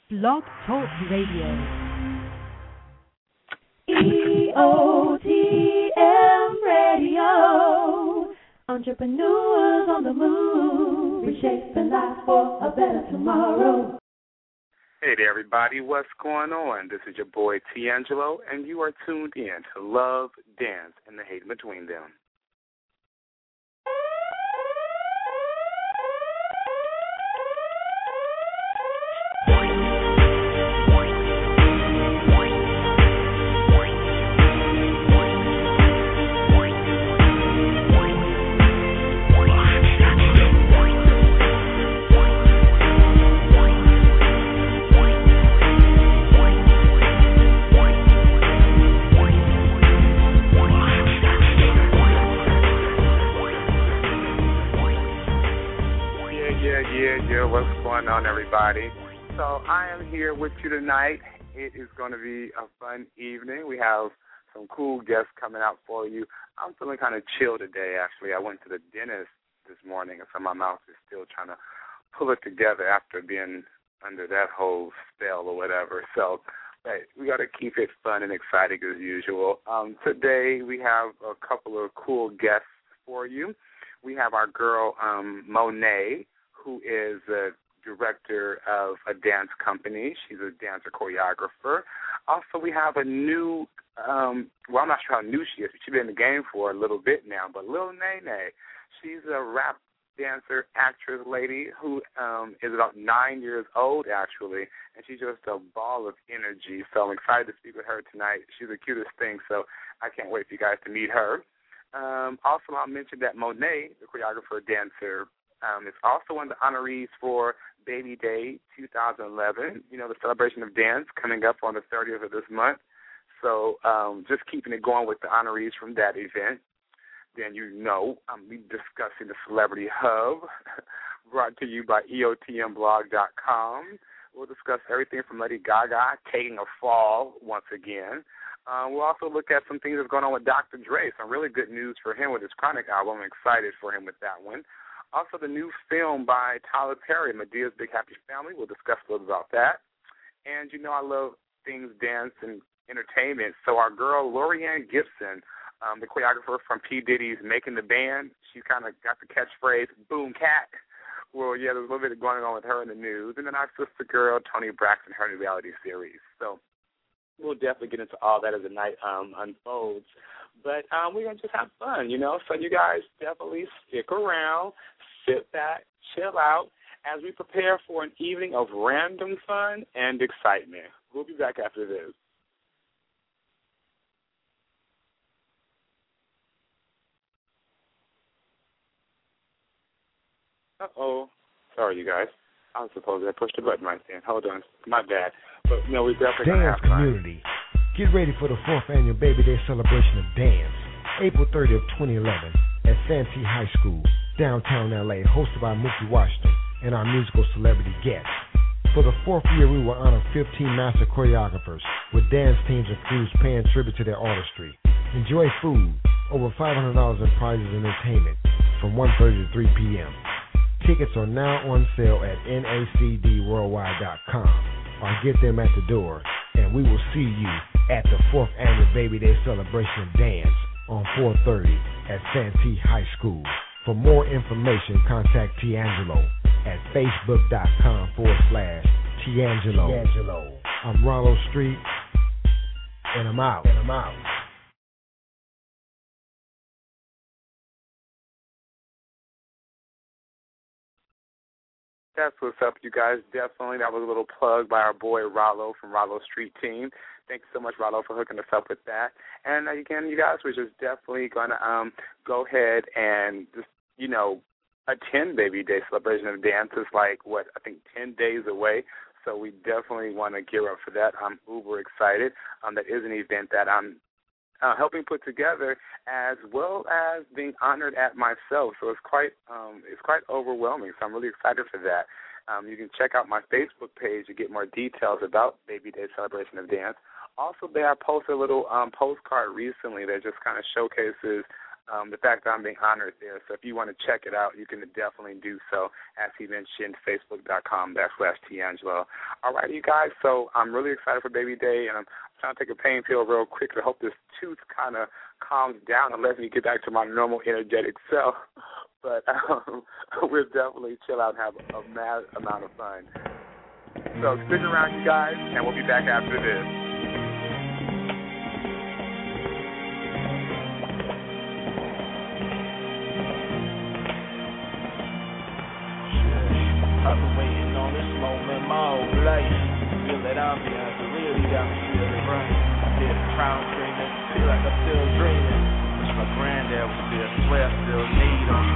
Blog Talk Radio. EOTM Radio. Entrepreneurs on the move, reshaping life for a better tomorrow. Hey there, everybody. What's going on? This is your boy, Tiangelo, and you are tuned in to Love, Dance, and the Hate in Between Them. Yeah, what's going on, everybody? So I am here with you tonight. It is going to be a fun evening. We have some cool guests coming out for you. I'm feeling kind of chill today, actually. I went to the dentist this morning, and so my mouth is still trying to pull it together after being under that whole spell or whatever. So we got to keep it fun and exciting as usual. Today we have a couple of cool guests for you. We have our girl, Monet, who is a director of a dance company. She's a dancer choreographer. Also, we have a new, I'm not sure how new she is, but she's been in the game for a little bit now, but Lil Nene. She's a rap dancer, actress lady who is about 9 years old, actually, and she's just a ball of energy. So I'm excited to speak with her tonight. She's the cutest thing, so I can't wait for you guys to meet her. Also, I'll mention that Monet, the choreographer, dancer, is also one of the honorees for Baby Day 2011, the celebration of dance coming up on the 30th of this month. So just keeping it going with the honorees from that event. Then I'll be discussing the Celebrity Hub, brought to you by EOTMblog.com. We'll discuss everything from Lady Gaga taking a fall once again. We'll also look at some things that's going on with Dr. Dre, some really good news for him with his Chronic album. I'm excited for him with that one. Also, the new film by Tyler Perry, Medea's Big Happy Family. We'll discuss a little about that. And I love things, dance, and entertainment. So our girl, Lorianne Gibson, the choreographer from P. Diddy's Making the Band, she kind of got the catchphrase, boom, cat. Well, yeah, there's a little bit going on with her in the news. And then our sister girl, Toni Braxton, her new reality series. So we'll definitely get into all that as the night unfolds. But we're going to just have fun, So you guys definitely stick around, sit back, chill out as we prepare for an evening of random fun and excitement. We'll be back after this. Uh-oh. Sorry, you guys. I was supposed to push the button right there. Hold on. My bad. But, we definitely going to have fun. Community. Get ready for the 4th annual Baby Day celebration of dance, April 30th, 2011, at Santee High School, downtown L.A., hosted by Mookie Washington and our musical celebrity guests. For the 4th year, we will honor 15 master choreographers with dance teams and crews paying tribute to their artistry. Enjoy food, over $500 in prizes and entertainment from 1:30 to 3 p.m. Tickets are now on sale at nacdworldwide.com or get them at the door, and we will see you at the 4th annual Baby Day celebration of dance on 4:30 at Santee High School. For more information, contact Tiangelo at facebook.com/Tiangelo. I'm Rollo Street, and I'm out. That's what's up, you guys. Definitely, that was a little plug by our boy Rollo from Rollo Street Team. Thank you so much, Rollo, for hooking us up with that. And again, you guys, we're just definitely going to go ahead and just, attend Baby Day celebration of dance. It's like, 10 days away. So we definitely want to gear up for that. I'm uber excited. That is an event that I'm helping put together, as well as being honored at myself. So it's quite overwhelming. So I'm really excited for that. You can check out my Facebook page to get more details about Baby Day celebration of dance. Also, there I posted a little postcard recently that just kind of showcases the fact that I'm being honored there. So if you want to check it out, you can definitely do so. As he mentioned, facebook.com/T'Angelo. All right, you guys. So I'm really excited for Baby Day, and I'm trying to take a pain pill real quick to hope this tooth kind of calms down and lets me get back to my normal energetic self. But we'll definitely chill out and have a mad amount of fun. So stick around, you guys, and we'll be back after this. I've been waiting on this moment my whole life. Feel that ambiance, it really got me feeling right. I hear the crowd screaming, feel like I'm still dreaming. Wish my granddad was still, swear I still need him.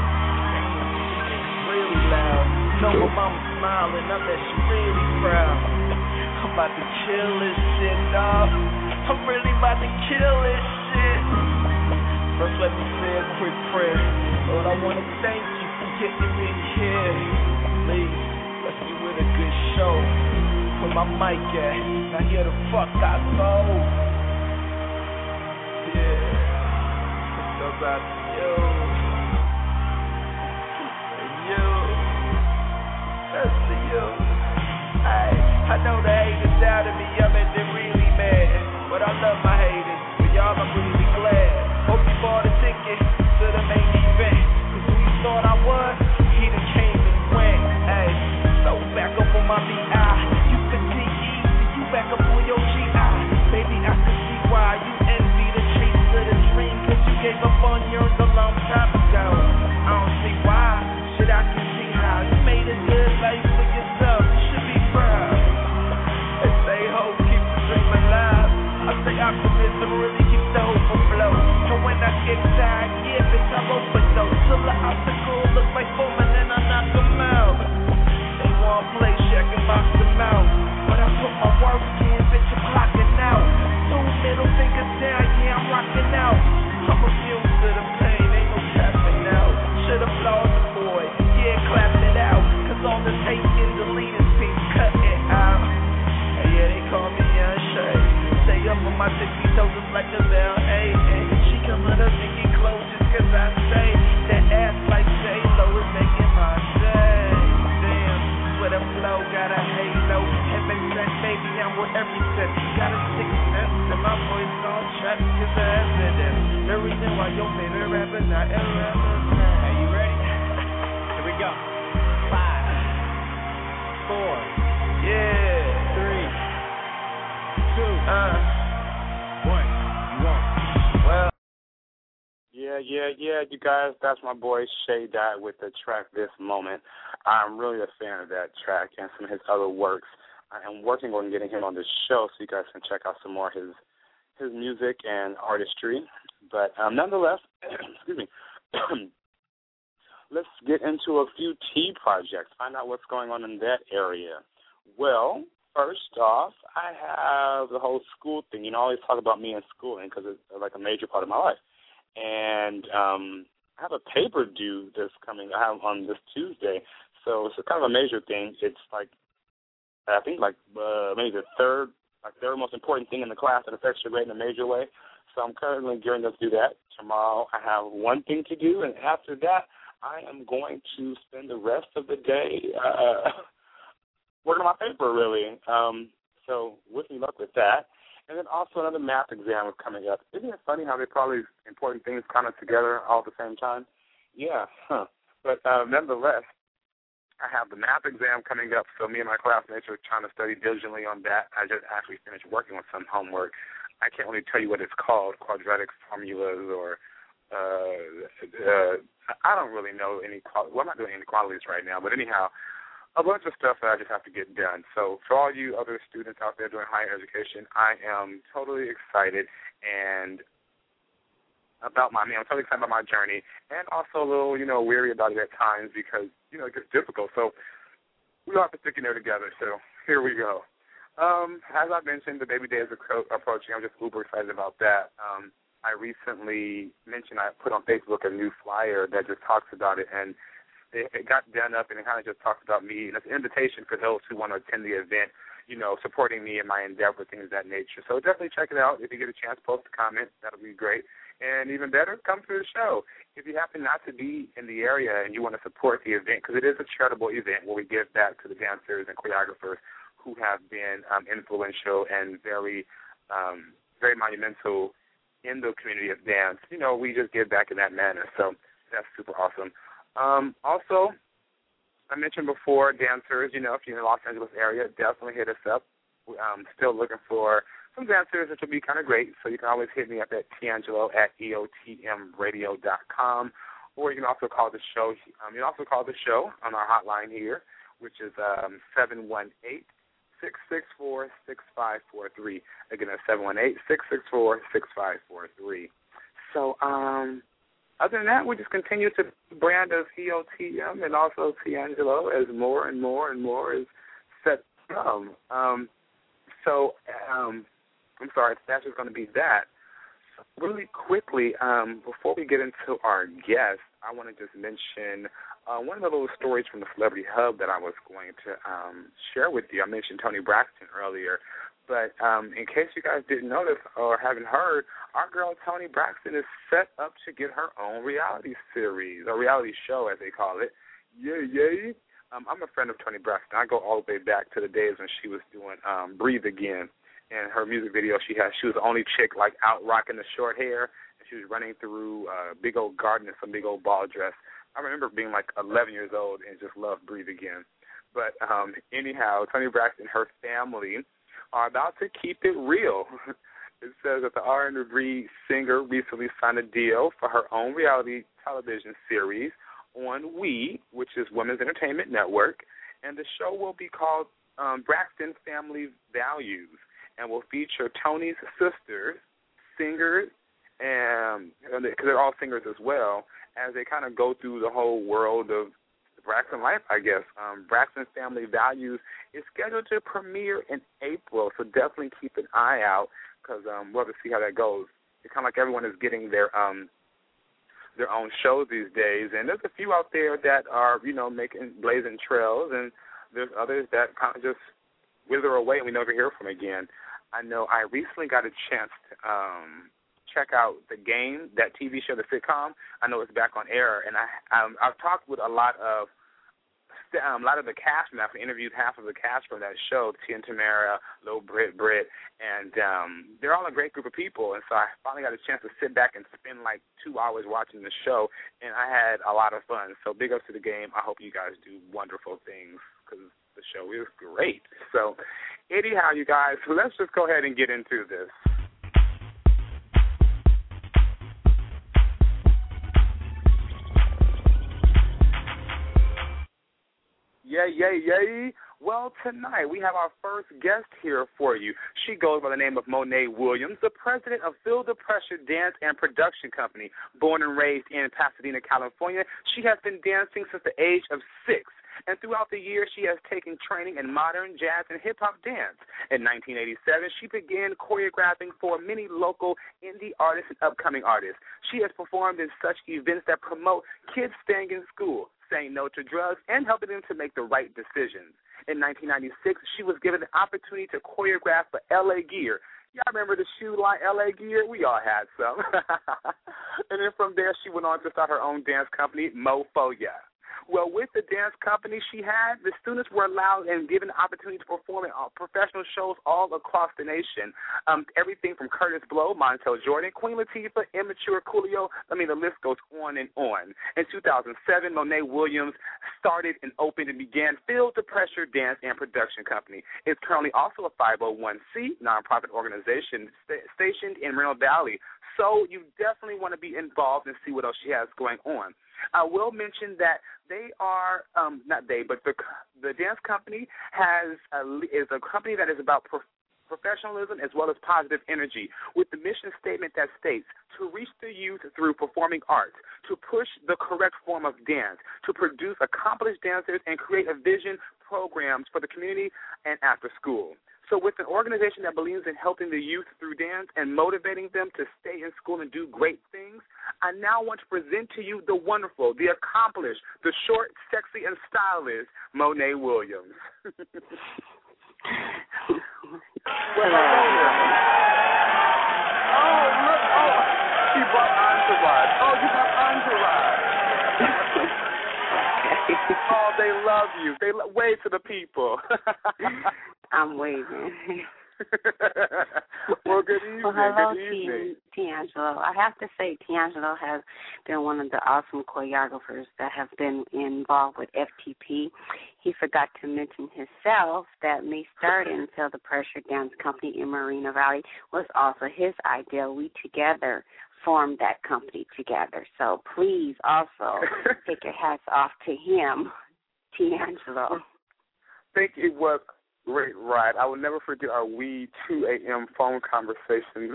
It's really loud. Know my mama's smiling, I bet she really proud. I'm about to kill this shit, dog. I'm really about to kill this shit. First, let me say a quick prayer. Lord, I want to thank you for getting me here. Please, bless me with a good show. Where my mic at? Now here the fuck I go. Yeah, this goes out to you. And you. That's to you. Hey, I know the haters doubted me, I bet they really mad. But I love my haters, but y'all I'm really glad. Hope you bought a ticket to the main event. Cause who you thought I was, he done came and went. Hey, so back up on my VI. You can see easy, you back up on your GI. Baby, I can see why you envy the chase of the dream. Cause you gave up on yours a long time ago. I don't see why, shit I can see how. You made a good life for yourself, you should be proud. They say hope keeps the dream alive. I say optimism really keeps the hope afloat. And when I get tired, yeah, bitch, I'm overdose. Till the obstacle looks like foaming and I knock them out. They want play, check and box them out. But I put my work in, bitch, I'm clocking out. Two middle fingers down, yeah, I'm rocking out. I'm immune to the pain, ain't no tapping out. Should applaud the boy, yeah, clap it out. Cause all this hate in the leaders, please cut it out. And yeah, they call me Young Shay. Stay up on my tippy toes just like a L.A. And she come with her Mickey clothes just cause I say that ass like J-Lo is making my day. Damn, with a flow, got a halo. Heaven sent, baby, I'm with everything. Got a 6 cents and my voice on track cause the evidence. The reason why your favorite rapper not irrelevant. Are you ready? Here we go. 5, 4, yeah, 3, 2, 1. You want? Well. Yeah, you guys, that's my boy Shay Dot with the track This Moment. I'm really a fan of that track and some of his other works. I am working on getting him on the show so you guys can check out some more of his music and artistry. But nonetheless, excuse me, let's get into a few T projects, find out what's going on in that area. Well, first off, I have the whole school thing. You know, I always talk about me and schooling because it's like a major part of my life. And I have a paper due that's coming. I have on this Tuesday, so it's a kind of a major thing. It's like I think maybe the third most important thing in the class that affects your grade in a major way. So I'm currently gearing up to do that. Tomorrow I have one thing to do, and after that I am going to spend the rest of the day working on my paper, really. So wish me luck with that. And then also another math exam is coming up. Isn't it funny how they put all these important things kind of together all at the same time? Yeah, But nonetheless, I have the math exam coming up, so me and my classmates are trying to study diligently on that. I just actually finished working on some homework. I can't really tell you what it's called, quadratic formulas or I don't really know any I'm not doing inequalities right now, but anyhow, a bunch of stuff that I just have to get done. So for all you other students out there doing higher education, I am totally excited I'm totally excited about my journey and also a little, weary about it at times because, it gets difficult. So we all have to stick in there together. So here we go. As I mentioned, the Baby Day is approaching. I'm just uber excited about that. I recently mentioned I put on Facebook a new flyer that just talks about it, and it got done up, and it kind of just talks about me. And it's an invitation for those who want to attend the event, supporting me in my endeavor, things of that nature. So definitely check it out. If you get a chance, post a comment. That would be great. And even better, come to the show. If you happen not to be in the area and you want to support the event, because it is a charitable event where we give back to the dancers and choreographers who have been influential and very monumental in the community of dance. You know, we just give back in that manner. So that's super awesome. Also, I mentioned before, dancers, you know, if you're in the Los Angeles area, definitely hit us up. I'm still looking for some dancers, which will be kind of great. So you can always hit me up at tiangelo@eotmradio.com, or you can also call the show. You can also call the show on our hotline here, which is 718-664-6543. Again, that's 718-664-6543. So other than that, we just continue to brand as EOTM and also Tiangelo as more and more and more is set to come. I'm sorry, that's just going to be that. So really quickly, before we get into our guest, I want to just mention one of the little stories from the Celebrity Hub that I was going to share with you. I mentioned Toni Braxton earlier, but in case you guys didn't notice or haven't heard, our girl Toni Braxton is set up to get her own reality series, or reality show as they call it. Yay. I'm a friend of Toni Braxton. I go all the way back to the days when she was doing Breathe Again. And her music video she was the only chick like out rocking the short hair, and she was running through a big old garden in some big old ball dress. I remember being like 11 years old and just loved Breathe Again. But anyhow, Toni Braxton and her family are about to keep it real. It says that the R&B singer recently signed a deal for her own reality television series on WE, which is Women's Entertainment Network, and the show will be called Braxton Family Values, and will feature Toni's sisters, singers, and because they're all singers as well, as they kind of go through the whole world of Braxton life, I guess. Braxton Family Values is scheduled to premiere in April, so definitely keep an eye out, because we'll have to see how that goes. It's kind of like everyone is getting their own shows these days, and there's a few out there that are, you know, blazing trails, and there's others that kind of just wither away and we never hear from again. I know I recently got a chance to check out The Game, that TV show, the sitcom. I know it's back on air, and I've talked with a lot of the cast from that. I interviewed half of the cast from that show, Tia and Tamara, Lil Britt, and they're all a great group of people. And so I finally got a chance to sit back and spend like 2 hours watching the show, and I had a lot of fun. So big ups to The Game. I hope you guys do wonderful things, because the show is great. So anyhow, you guys, let's just go ahead and get into this. Yay. Well, tonight we have our first guest here for you. She goes by the name of Monet Williams, the president of Feel the Pressure Dance and Production Company. Born and raised in Pasadena, California, she has been dancing since the age of 6. And throughout the years, she has taken training in modern, jazz, and hip-hop dance. In 1987, she began choreographing for many local indie artists and upcoming artists. She has performed in such events that promote kids staying in school, saying no to drugs, and helping them to make the right decisions. In 1996, she was given the opportunity to choreograph for LA Gear. Y'all remember the shoe line LA Gear? We all had some. And then from there, she went on to start her own dance company, Mofoya. Well, with the dance company she had, the students were allowed and given the opportunity to perform in professional shows all across the nation. Everything from Curtis Blow, Montel Jordan, Queen Latifah, Immature, Coolio. I mean, the list goes on and on. In 2007, Monet Williams started and opened and began Feel the Pressure Dance and Production Company. It's currently also a 501c nonprofit organization stationed in Moreno Valley. So you definitely want to be involved and see what else she has going on. I will mention that the dance company is a company that is about professionalism as well as positive energy, with the mission statement that states to reach the youth through performing arts, to push the correct form of dance, to produce accomplished dancers, and create a vision programs for the community and after school. So with an organization that believes in helping the youth through dance and motivating them to stay in school and do great things, I now want to present to you the wonderful, the accomplished, the short, sexy, and stylish Monet Williams. She brought to the people. I'm waving. Well, good evening. Well, hello, good evening. D'Angelo. I have to say, D'Angelo has been one of the awesome choreographers that have been involved with FTP. He forgot to mention himself that Me Started and Feel the Pressure Dance Company in Moreno Valley was also his idea. We together formed that company together. So please also take your hats off to him, D'Angelo. I think it was great ride. I will never forget our wee 2 a.m. phone conversations.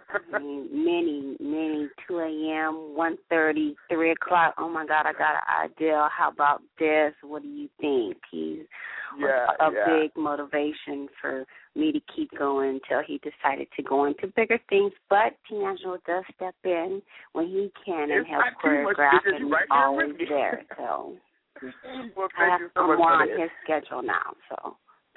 many 2 a.m., 1:30, 3 o'clock. Oh, my God, I got an idea. How about this? What do you think? He's a big motivation for me to keep going until he decided to go into bigger things. But D'Angelo does step in when he can and help choreograph, and he's always there. So well, thank you so much. I'm more on his schedule now, so.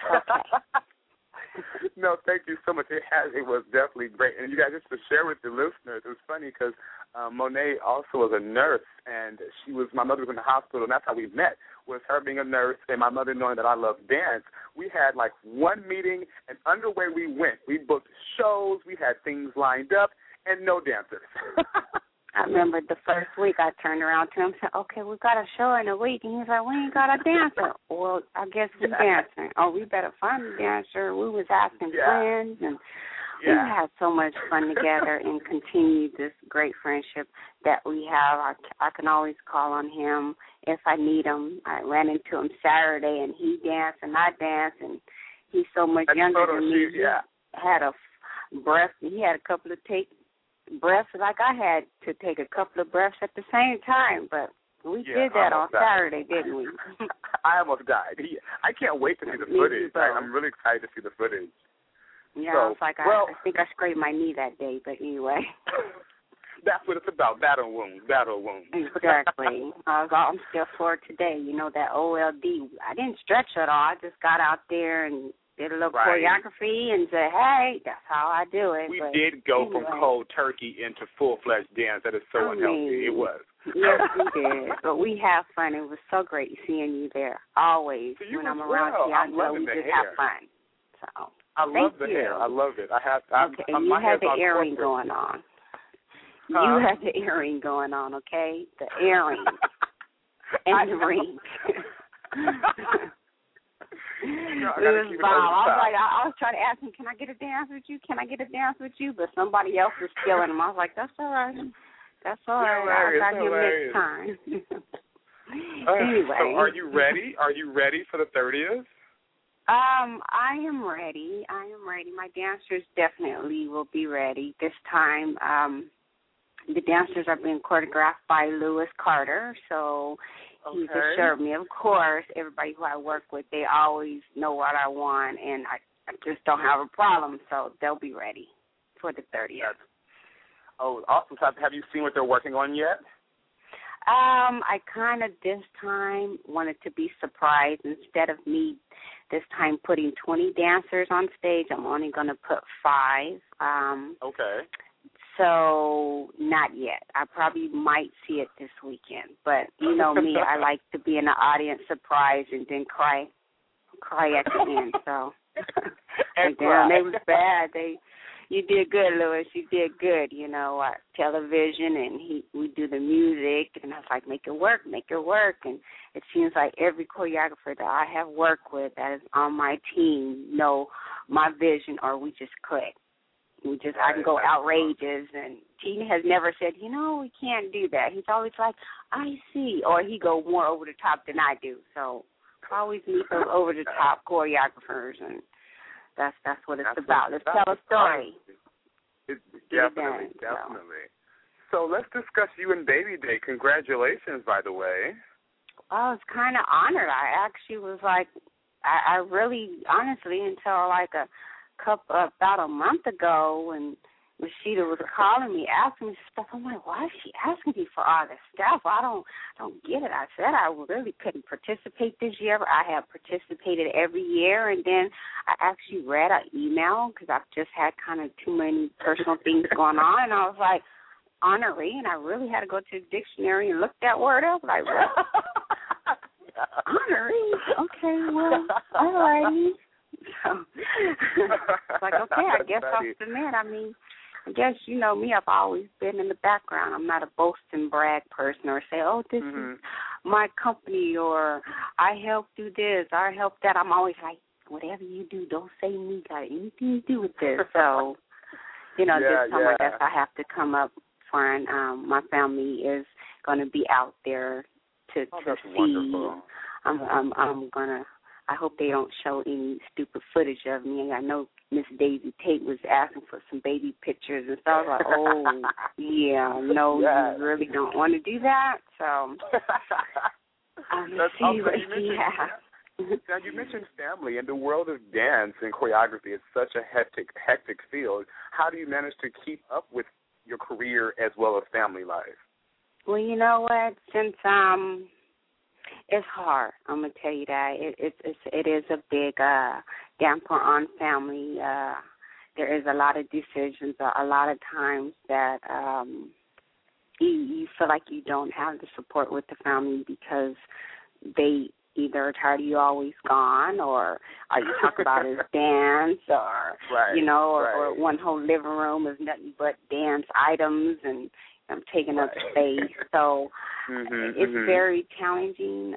Okay. No, thank you so much. It was definitely great. And you guys, just to share with the listeners, it was funny because Monet also was a nurse, and my mother was in the hospital, and that's how we met, was her being a nurse and my mother knowing that I love dance. We had like one meeting, and underway we went. We booked shows, we had things lined up, and no dancers. I remember the first week I turned around to him and said, okay, we got a show in a week. And he's like, we ain't got a dancer. Well, I guess we're dancing. Oh, we better find a dancer. We was asking friends, and we had so much fun together and continued this great friendship that we have. I can always call on him if I need him. I ran into him Saturday, and he danced and I danced, and he's so much younger than me. He had a breath. He had a couple of breaths like I had to take a couple of breaths at the same time, but we did that on Saturday, didn't we? I almost died. I can't wait to see the footage. I'm really excited to see the footage. Yeah, so, it's like I think I scraped my knee that day, but anyway. That's what it's about, battle wounds. Exactly. I'm still sore today. You know, that OLD, I didn't stretch at all. I just got out there and did a little choreography and said, hey, that's how I do it. We did go from cold turkey into full-fledged dance. That is so unhealthy. It was. Yes, we did. But we have fun. It was so great seeing you there. Always. So when I'm around D'Angelo, we just have fun. So I love the hair. I love it. And you had the earring going on. You had the earring going on, okay? The earring and the ring. It was bomb. I was trying to ask him, can I get a dance with you? Can I get a dance with you? But somebody else was stealing him. I was like, that's all right. That's all right. I got him next time. Anyway. So are you ready? Are you ready for the 30th? I am ready. My dancers definitely will be ready this time. The dancers are being choreographed by Lewis Carter, so he's assured me. Of course, everybody who I work with, they always know what I want, and I just don't have a problem, so they'll be ready for the 30th. Oh, awesome. So have you seen what they're working on yet? I kind of this time wanted to be surprised. Instead of me this time putting 20 dancers on stage, I'm only going to put 5. Okay. So not yet. I probably might see it this weekend. But you know me, I like to be in the audience surprised and then cry at the end. So like, damn, they was bad. You did good, Louis. You did good. You know, television and we do the music, and I was like, make it work. And it seems like every choreographer that I have worked with that is on my team know my vision, or we just click. I can go outrageous, and Tina has never said, you know, we can't do that. He's always like, I see, or he go more over the top than I do. So I always meet those over the top choreographers, and that's what it's about. Let's tell a story. Definitely. So let's discuss you and Baby Day. Congratulations, by the way. I was kind of honored. I actually was like, I really, honestly, until like about a month ago when Rashida was calling me, asking me stuff. I'm like, why is she asking me for all this stuff? I don't get it. I said I really couldn't participate this year. I have participated every year, and then I actually read an email because I've just had kind of too many personal things going on, and I was like, honoree, and I really had to go to the dictionary and look that word up. Like, what? Honorary? Okay, well, all righty. So, it's like, okay, I guess I'll submit. I mean, I guess you know me, I've always been in the background. I'm not a boast and brag person or say, oh, this is my company or I help do this, I help that. I'm always like, whatever you do, don't say me got anything to do with this. So, you know, this time I guess I have to come up front. My family is going to be out there to see. Wonderful. I'm gonna. I hope they don't show any stupid footage of me. I know Miss Daisy Tate was asking for some baby pictures and stuff. I was like, oh, yeah, no, you really don't want to do that. So let's see what she has. Now, you mentioned family. In the world of dance and choreography, it's such a hectic field. How do you manage to keep up with your career as well as family life? Well, you know what? Since it's hard. I'm gonna tell you that it is a big damper on family. There is a lot of decisions, a lot of times that you feel like you don't have the support with the family because they either are tired of you always gone, or all you talk about is dance, or you know, or one whole living room is nothing but dance items and I'm taking up space. So it's very challenging,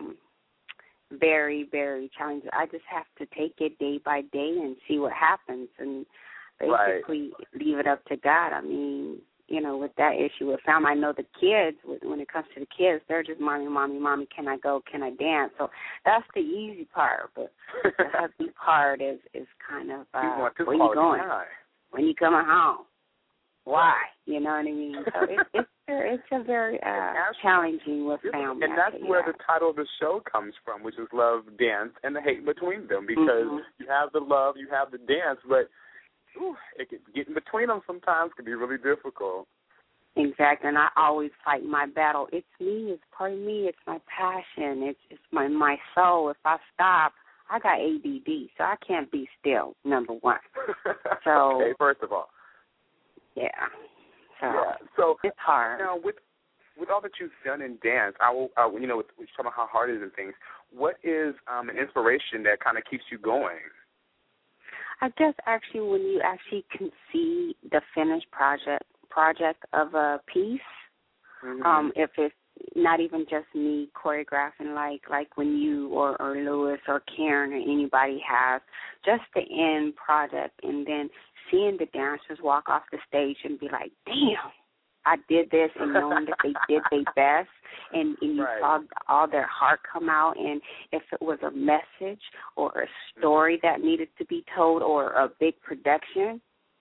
very, very challenging. I just have to take it day by day and see what happens and basically leave it up to God. I mean, you know, with that issue with family, I know the kids, when it comes to the kids, they're just, mommy, can I go, can I dance? So that's the easy part, but the ugly part is kind of where you going? When you coming home? Why? You know what I mean? So it's a very challenging with family. And that's where the title of the show comes from, which is Love, Dance, and the Hate Between Them, because you have the love, you have the dance, but it can get in between them sometimes can be really difficult. Exactly, and I always fight my battle. It's me, it's part of me, it's my passion, it's my soul. If I stop, I got ADD, so I can't be still, number one. So okay, first of all. Yeah. So it's hard. Now, with all that you've done in dance, you know, with talking about how hard it is and things, what is an inspiration that kind of keeps you going? I guess actually when you actually can see the finished project of a piece, if it's not even just me choreographing, like when you or Lewis or Karen or anybody has just the end product, and then seeing the dancers walk off the stage and be like, damn, I did this, and knowing that they did their best, and you saw all their heart come out, and if it was a message or a story that needed to be told or a big production,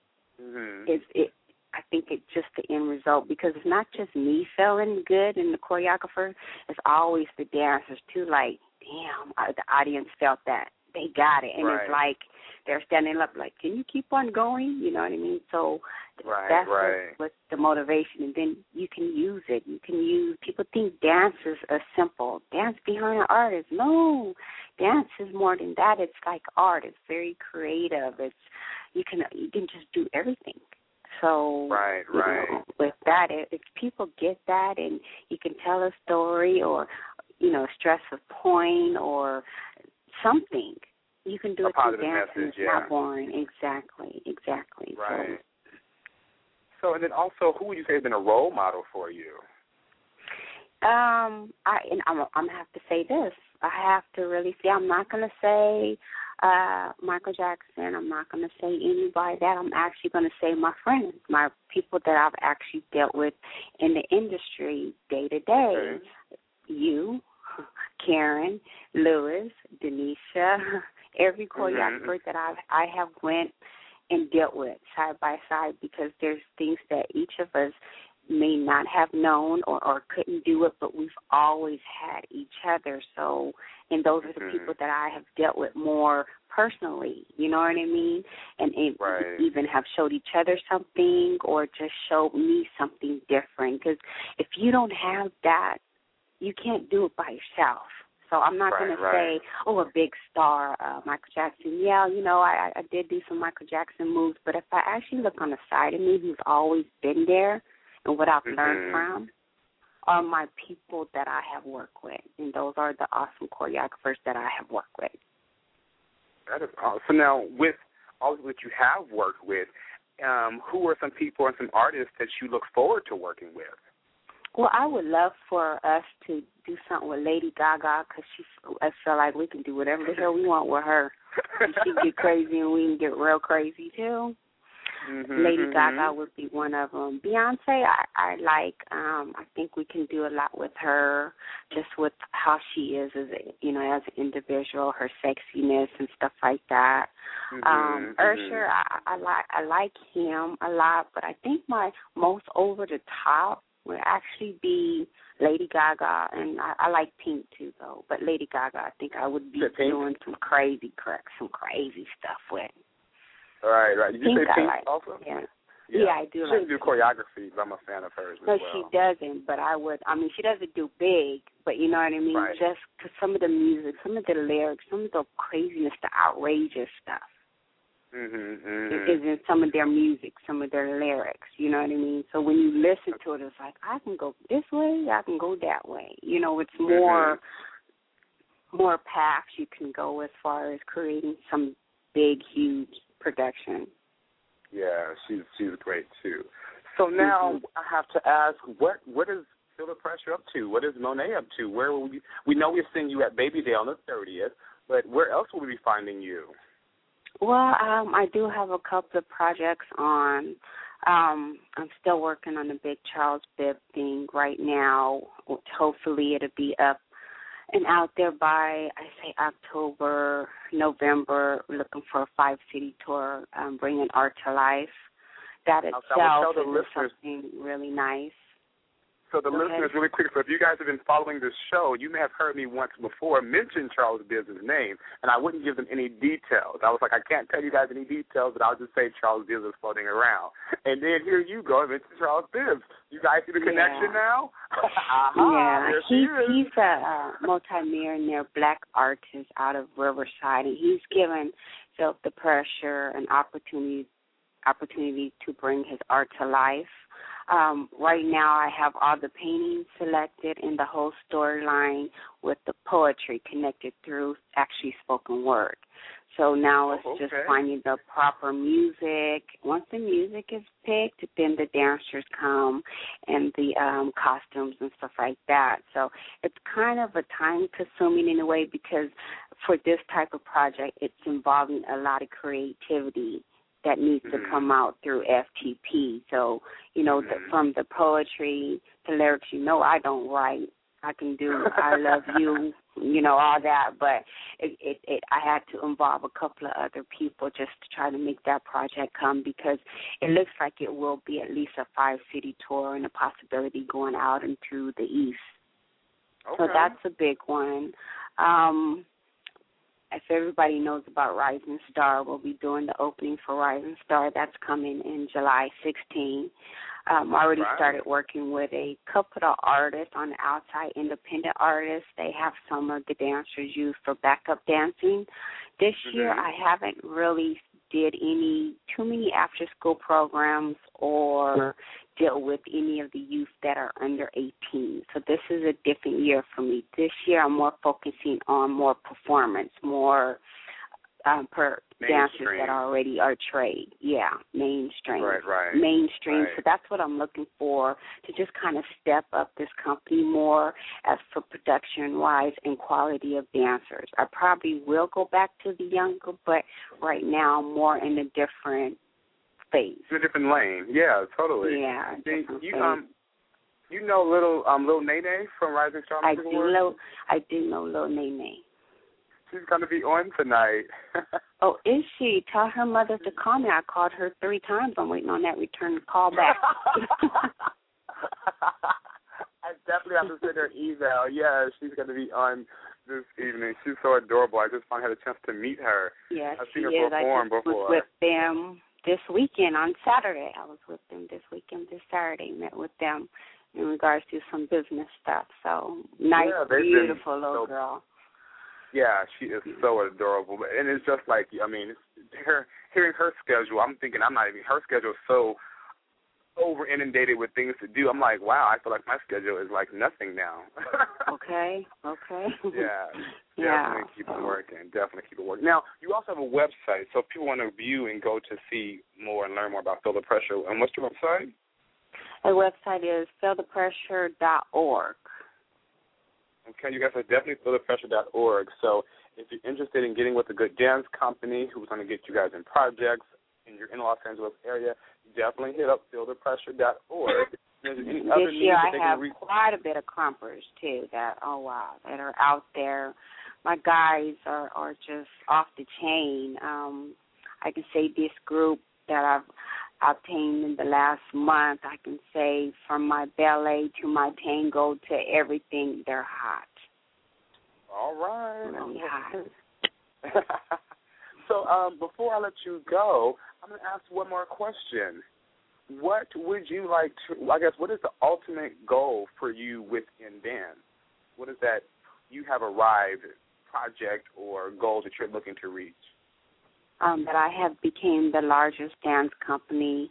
I think it's just the end result, because it's not just me feeling good and the choreographer, it's always the dancers too, like, damn, the audience felt that. They got it. And it's like they're standing up like, can you keep on going? You know what I mean? So that's what's the motivation. And then you can use it. People think dance is simple. Dance behind an artist. No, dance is more than that. It's like art. It's very creative. You can just do everything. So you know, with that, if people get that and you can tell a story or, you know, stress a point or something, you can do it through dance and it's not boring. Exactly. Right. So, and then also, who would you say has been a role model for you? I'm gonna have to say this. I have to really say, I'm not gonna say Michael Jackson. I'm not gonna say anybody that. I'm actually gonna say my friends, my people that I've actually dealt with in the industry day to day. You, Karen, Lewis, Denisha, every choreographer that I have went and dealt with side by side, because there's things that each of us may not have known or couldn't do it, but we've always had each other. So, and those are the people that I have dealt with more personally, you know what I mean? And even have showed each other something or just showed me something different. Because if you don't have that, you can't do it by yourself. So I'm not going to say, a big star, Michael Jackson. Yeah, you know, I did do some Michael Jackson moves, but if I actually look on the side of me who's always been there and what I've learned from, are my people that I have worked with, and those are the awesome choreographers that I have worked with. That is awesome. So now, with all that you have worked with, who are some people and some artists that you look forward to working with? Well, I would love for us to do something with Lady Gaga because I feel like we can do whatever the hell we want with her. And she get crazy and we can get real crazy too. Lady Gaga would be one of them. Beyonce, I like. I think we can do a lot with her, just with how she is as as an individual, her sexiness and stuff like that. Usher, I like him a lot, but I think my most over the top would actually be Lady Gaga, and I like Pink too, though. But Lady Gaga, I think I would be doing some crazy stuff with. Right. Did you say Pink also? Yeah, I do. She doesn't do choreography, but I'm a fan of hers as well. No, she doesn't, but I would. I mean, she doesn't do big, but you know what I mean? Right. Just because some of the music, some of the lyrics, some of the craziness, the outrageous stuff is in some of their music, some of their lyrics, you know what I mean? So when you listen to it, it's like, I can go this way, I can go that way. You know, it's more paths you can go as far as creating some big, huge production. Yeah, she's great too. So now I have to ask, what is Feel the Pressure up to? What is Monet up to? Where will we know we're seeing you at Baby Day on the 30th, but where else will we be finding you? Well, I do have a couple of projects on. I'm still working on the big Charles Bibb thing right now. Hopefully it'll be up and out there by, I say, October, November. We're looking for a 5-city tour, bringing art to life. That itself is something really nice. So the listeners, really quick, so if you guys have been following this show, you may have heard me once before mention Charles Bibb's name, and I wouldn't give them any details. I was like, I can't tell you guys any details, but I'll just say Charles Bibb is floating around. And then here you go, mention Charles Bibb. You guys see the connection now? He's a multi-millionaire black artist out of Riverside, and he's given Feel the Pressure an opportunity to bring his art to life. Right now I have all the paintings selected and the whole storyline with the poetry connected through actually spoken word. So now it's just finding the proper music. Once the music is picked, then the dancers come and the costumes and stuff like that. So it's kind of a time-consuming in a way because for this type of project, it's involving a lot of creativity that needs to come out through FTP. So, from the poetry, the lyrics, I don't write. I can do I love you, all that. But I had to involve a couple of other people just to try to make that project come because it looks like it will be at least a 5-city tour and a possibility going out into the East. So that's a big one. If everybody knows about Rising Star, we'll be doing the opening for Rising Star. That's coming in July 16. Already started working with a couple of artists on the outside, independent artists. They have some of the dancers used for backup dancing. This year I haven't really did too many after-school programs or deal with any of the youth that are under 18. So this is a different year for me. This year I'm more focusing on more performance, more dancers that already are trained. Yeah, mainstream. Right. Mainstream. Right. So that's what I'm looking for, to just kind of step up this company more as for production-wise and quality of dancers. I probably will go back to the younger, but right now I'm more in a different phase. In a different lane. Yeah, totally. Yeah, you know Lil Nene from Rising Star? I do know Lil Nene. She's going to be on tonight. Oh, is she? Tell her mother to call me. I called her 3 times. I'm waiting on that return call back. I definitely have to send her email. Yeah, she's going to be on this evening. She's so adorable. I just finally had a chance to meet her. Yes, I've seen her perform before. Was with them this weekend on Saturday. I was with them this weekend, this Saturday. Met with them in regards to some business stuff. So nice, beautiful little girl. Yeah, she is so adorable. And it's just like, I mean, hearing her schedule, I'm thinking her schedule is so over inundated with things to do. I'm like, wow, I feel like my schedule is like nothing now. Okay. Yeah. Definitely keep it working. Now, you also have a website, so if people want to view and go to see more and learn more about Feel the Pressure, and what's your website? The website is feelthepressure.org. Okay, you guys are definitely feelthepressure.org. So if you're interested in getting with a good dance company who's going to get you guys in projects and you're in the Los Angeles area, definitely hit up feelthepressure.org. This year I have quite a bit of clumpers, too, that are out there. My guys are just off the chain. I can say this group that I've obtained in the last month, I can say from my ballet to my tango to everything, they're hot. All right. Really hot. So before I let you go, I'm going to ask one more question. What would you like to, I guess, what is the ultimate goal for you within dance? What is that you have arrived project or goal that you're looking to reach? That I have became the largest dance company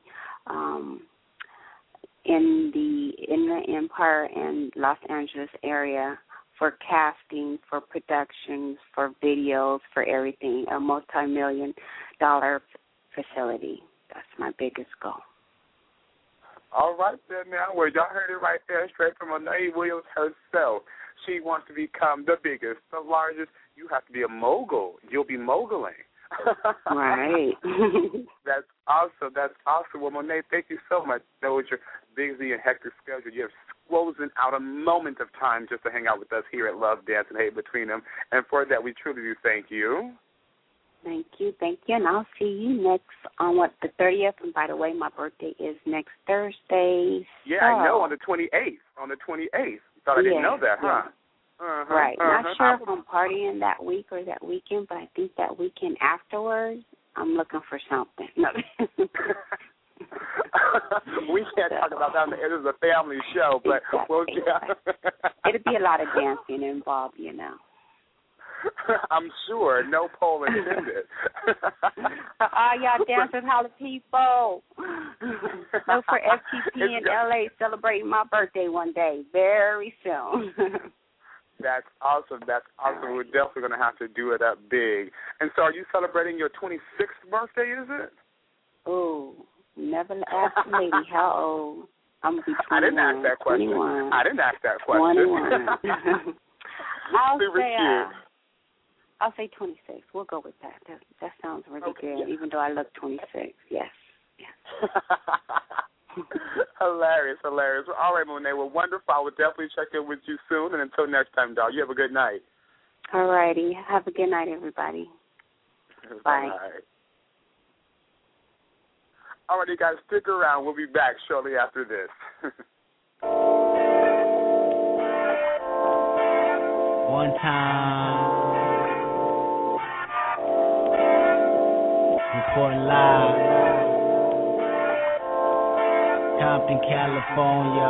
in the Empire and Los Angeles area for casting, for productions, for videos, for everything, a multi-million-dollar facility. That's my biggest goal. All right, then now, well, y'all heard it right there, straight from Monet Williams herself. She wants to become the biggest, the largest. You have to be a mogul. You'll be moguling. Right. That's awesome. Well, Monet, thank you so much. I know it's your busy and hectic schedule. You have frozen out a moment of time just to hang out with us here at Love, Dance, and Hate Between Them. And for that, we truly do thank you. Thank you. And I'll see you next on the 30th. And by the way, my birthday is next Thursday. Yeah, so. I know, on the 28th. Thought I didn't know that, huh? Yeah. Right. Not sure if I'm partying that week or that weekend, but I think that weekend afterwards, I'm looking for something. No. We can't talk about that. It is a family show, but exactly. It'll be a lot of dancing involved, you know. I'm sure. No poll intended. All y'all dancers, holla people. Look for FTP in LA celebrating my birthday one day, very soon. That's awesome. Right. We're definitely going to have to do it up big. And so are you celebrating your 26th birthday, is it? Oh, never ask a lady how old. I'm going to be 21. I didn't ask that question. 21. I didn't ask that question. 21. I'll say 26. We'll go with that. That sounds really good, even though I look 26. Yes. Hilarious. Well, all right, Monet. Well, wonderful. I will definitely check in with you soon. And until next time, doll, you have a good night. All righty. Have a good night, everybody. Bye. All righty, guys. Stick around. We'll be back shortly after this. One time. Reporting live. Compton, California.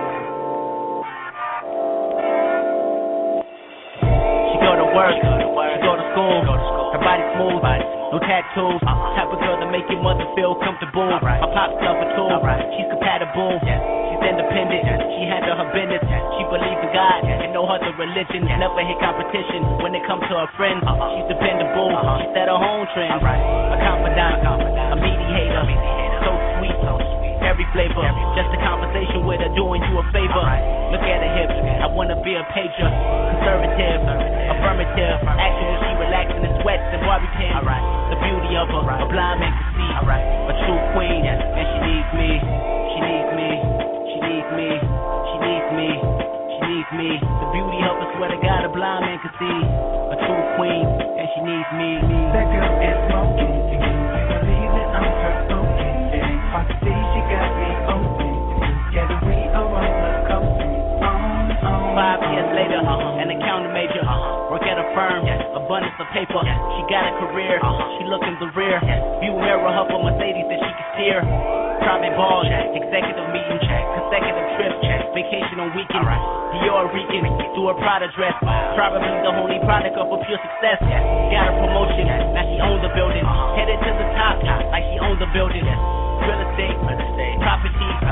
She go to work, she go to school. Her body smooth, no tattoos. Type of girl to make your mother feel comfortable. My pops love her too, she's compatible. She's independent, she handle her business. She believes in God and no other religion. Never hit competition when it comes to her friends. She's dependable, she set her own trends. A confidant, a mediator, so sweet. Every flavor, just a conversation with her doing you a favor. Look at her hips, I wanna be a pager. Conservative, affirmative, action when she relaxing in sweats and Barbie pins. The beauty of her, a blind man can see. A true queen, and she needs me. She needs me. She needs me. She needs me. She needs me. The beauty of her, swear to God, a blind man can see. A true queen, and she needs me. That girl is smoking, believe that I'm her open. I see she got me open. Yeah, the way I roller coaster. 5 years later, an accountant major. Work at a firm, abundance of paper. She got a career, she look in the rear. View mirror, her for Mercedes that she can steer. Private ball, executive meeting, consecutive trips, vacation on weekends. Dior Rican, through her Prada dress. Probably the only product of her pure success. Got a promotion, now she owns the building. Headed to the top, like she owns the building. Real estate, property,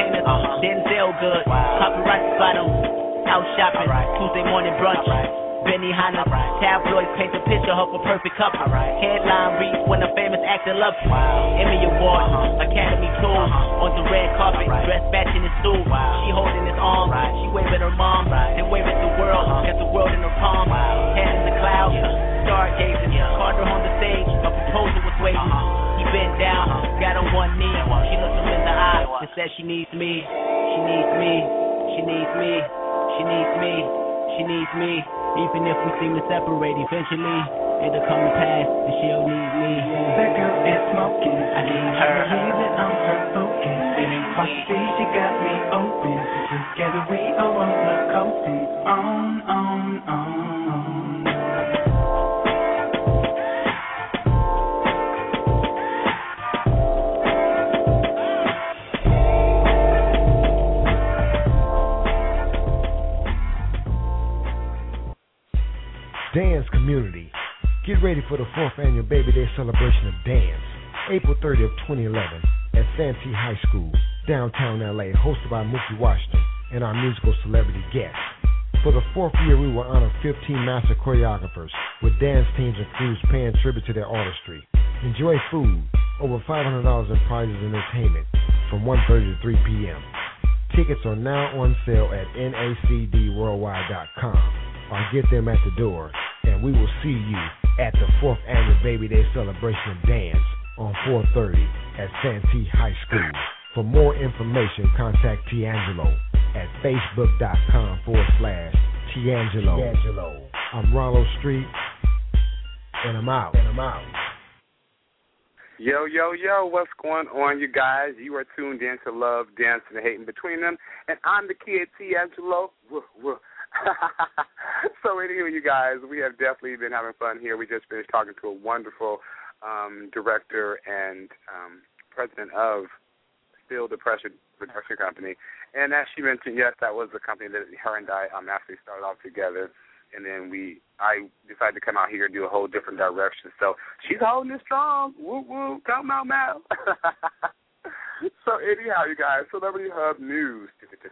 entertainers. Denzel good. Paparazzi spot him. Out shopping. Tuesday morning brunch. Benny Hanna, tabloids paint a picture of a perfect couple. Headline reads when a famous actor loves you. Emmy Award, Academy Tour, on the red carpet, dress matching his stool. She holding his arm, she waving her mom, then waving the world, got the world in her palm. Head in the clouds, stargazing. Carter on the stage, a proposal was waiting. He bent down, got on one knee. She looked him in the eye and said she needs me, she needs me, she needs me, she needs me, she needs me. Even if we seem to separate, eventually it'll come to pass and she'll need me. That girl is smoking. I need her. Breathing on her focus. I see she got me open. Together we are roller coasting. On. Dance community, get ready for the 4th annual Baby Day celebration of dance, April 30th, 2011, at Santee High School, downtown LA, hosted by Mookie Washington and our musical celebrity guests. For the 4th year, we will honor 15 master choreographers with dance teams and crews paying tribute to their artistry. Enjoy food, over $500 in prizes and entertainment from 1:30 to 3 p.m. Tickets are now on sale at nacdworldwide.com. Or get them at the door, and we will see you at the 4th annual Baby Day celebration of dance on 4:30 at Santee High School. For more information, contact Tiangelo at facebook.com/Tiangelo. I'm Rollo Street, and I'm out. Yo, what's going on, you guys? You are tuned in to Love, Dance, and the Hating Between Them, and I'm the kid, Tiangelo. So anyway, you guys, we have definitely been having fun here. We just finished talking to a wonderful director and president of Still Depression Production Company. And as she mentioned, yes, that was the company that her and I actually started off together. And then I decided to come out here and do a whole different direction. So she's holding it strong. Woo, woo, come out, Mal. So anyhow, you guys, Celebrity Hub News.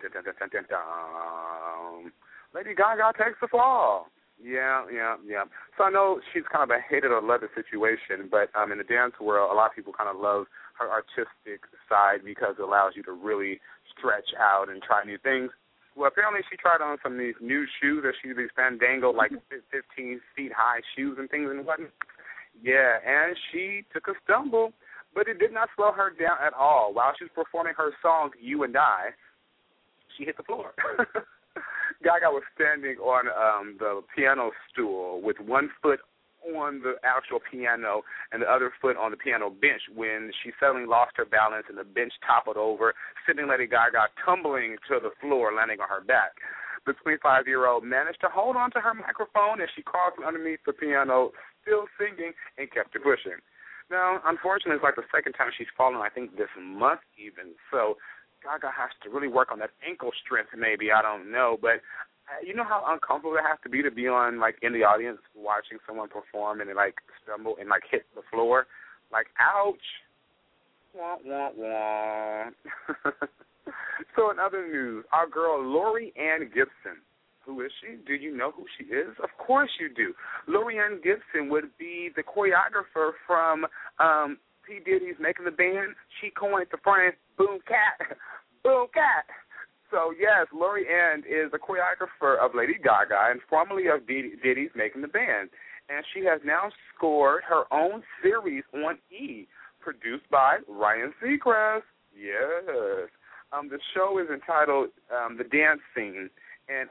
Lady Gaga takes the fall. Yeah. So I know she's kind of a hate it or love it situation, but in the dance world, a lot of people kind of love her artistic side because it allows you to really stretch out and try new things. Well, apparently she tried on some of these new shoes that she's these Fandango, like 15 feet high shoes and things and whatnot. Yeah, and she took a stumble, but it did not slow her down at all. While she was performing her song, You and I, she hit the floor. Gaga was standing on the piano stool with one foot on the actual piano and the other foot on the piano bench when she suddenly lost her balance and the bench toppled over, sending Lady Gaga tumbling to the floor, landing on her back. The 25-year-old managed to hold on to her microphone as she crawled from underneath the piano, still singing, and kept it pushing. Now, unfortunately, it's like the second time she's fallen, I think this month even. So Gaga has to really work on that ankle strength maybe, I don't know. But you know how uncomfortable it has to be on, like, in the audience watching someone perform and, like, stumble and, like, hit the floor? Like, ouch. Wah, wah, wah. So in other news, our girl Lori Ann Gibson. Who is she? Do you know who she is? Of course you do. Lori Ann Gibson would be the choreographer from P. Diddy's Making the Band. She coined the phrase, boom, cat, boom, cat. So, yes, Lori Ann is the choreographer of Lady Gaga and formerly of Diddy's Making the Band. And she has now scored her own series on E, produced by Ryan Seacrest. Yes. The show is entitled The Dance Scene, and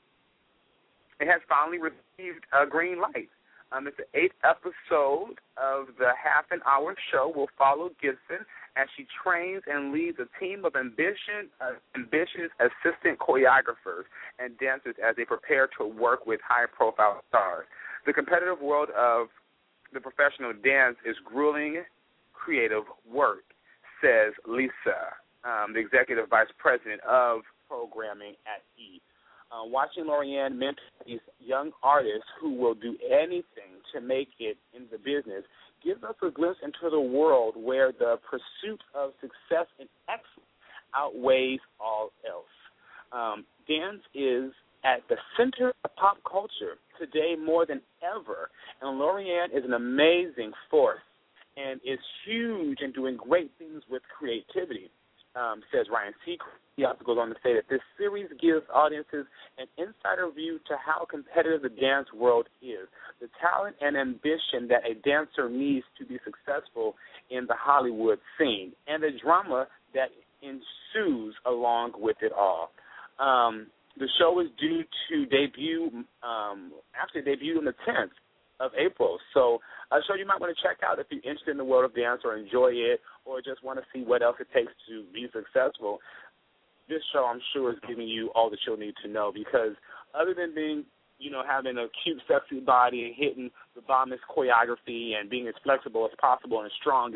it has finally received a green light. It's the 8th episode of the half-an-hour show. Will follow Gibson as she trains and leads a team of ambitious assistant choreographers and dancers as they prepare to work with high-profile stars. The competitive world of the professional dance is grueling creative work, says Lisa, the executive vice president of programming at E. Watching Lorianne mentor these young artists who will do anything to make it in the business gives us a glimpse into the world where the pursuit of success and excellence outweighs all else. Dance is at the center of pop culture today more than ever, and Lorianne is an amazing force and is huge and doing great things with creativity, says Ryan Seacrest. He also goes on to say that this series gives audiences an insider view to how competitive the dance world is, the talent and ambition that a dancer needs to be successful in the Hollywood scene, and the drama that ensues along with it all. The show is due to debut, actually debuted on the 10th of April. So a show you might want to check out if you're interested in the world of dance or enjoy it or just want to see what else it takes to be successful. This show, I'm sure, is giving you all that you'll need to know because other than being, having a cute, sexy body and hitting the bombest choreography and being as flexible as possible and as strong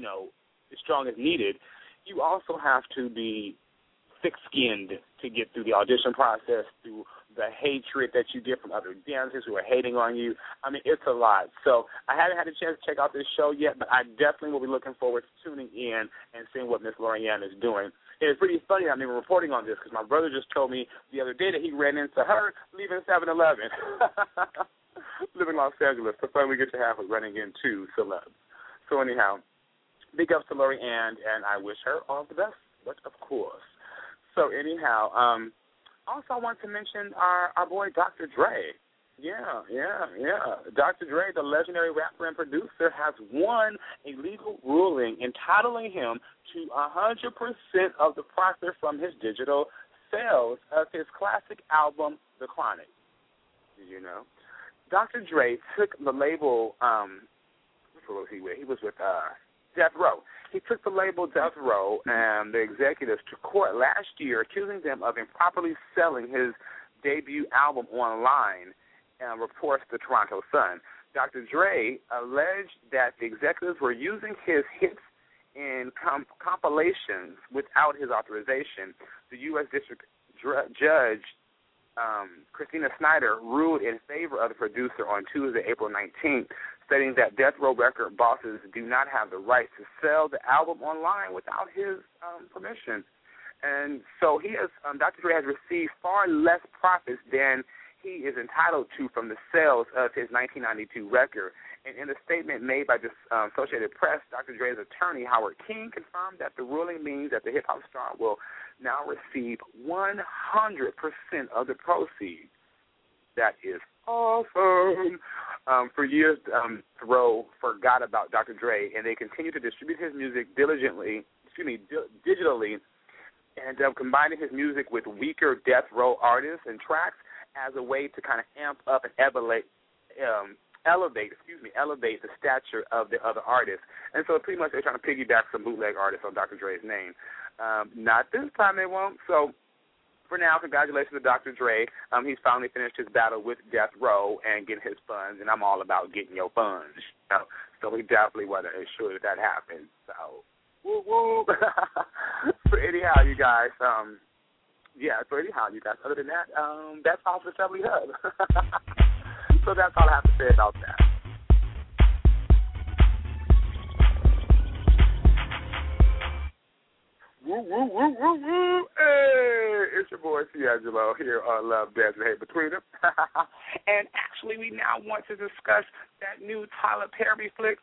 as needed, you also have to be thick-skinned to get through the audition process, through the hatred that you get from other dancers who are hating on you. I mean, it's a lot. So I haven't had a chance to check out this show yet, but I definitely will be looking forward to tuning in and seeing what Miss Lorianne is doing. It's pretty funny I'm even reporting on this because my brother just told me the other day that he ran into her leaving 7-Eleven. Live in Los Angeles. The fun we get to have with running into celebs. So anyhow, big ups to Lorianne, and I wish her all the best, but of course. So anyhow, also I want to mention our boy Dr. Dre. Yeah. Dr. Dre, the legendary rapper and producer, has won a legal ruling entitling him to 100% of the profit from his digital sales of his classic album, The Chronic. Did you know? Dr. Dre took the label, what was he with? He was with Death Row. He took the label Death Row and the executives to court last year, accusing them of improperly selling his debut album online, reports the Toronto Sun. Dr. Dre alleged that the executives were using his hits in compilations without his authorization. The U.S. District Judge Christina Snyder ruled in favor of the producer on Tuesday, April 19th, stating that Death Row record bosses do not have the right to sell the album online without his permission. And so he has, Dr. Dre has received far less profits than he is entitled to from the sales of his 1992 record. And in a statement made by the Associated Press, Dr. Dre's attorney, Howard King, confirmed that the ruling means that the hip-hop star will now receive 100% of the proceeds. That is awesome. For years, Row forgot about Dr. Dre, and they continue to distribute his music digitally, and combining his music with weaker Death Row artists and tracks as a way to kind of amp up and elevate the stature of the other artists. And so pretty much they're trying to piggyback some bootleg artists on Dr. Dre's name. Not this time they won't. So for now, congratulations to Dr. Dre. He's finally finished his battle with Death Row and getting his funds, and I'm all about getting your funds. So we definitely want to ensure that happens. So, woo-woo. So anyhow, you guys, other than that, that's all for Assembly Hub. So that's all I have to say about that. Woo, woo, woo, woo, woo. Hey, it's your boy D'Angelo here on Love, Dance, and Hate Between Them. And actually, we now want to discuss that new Tyler Perry flick.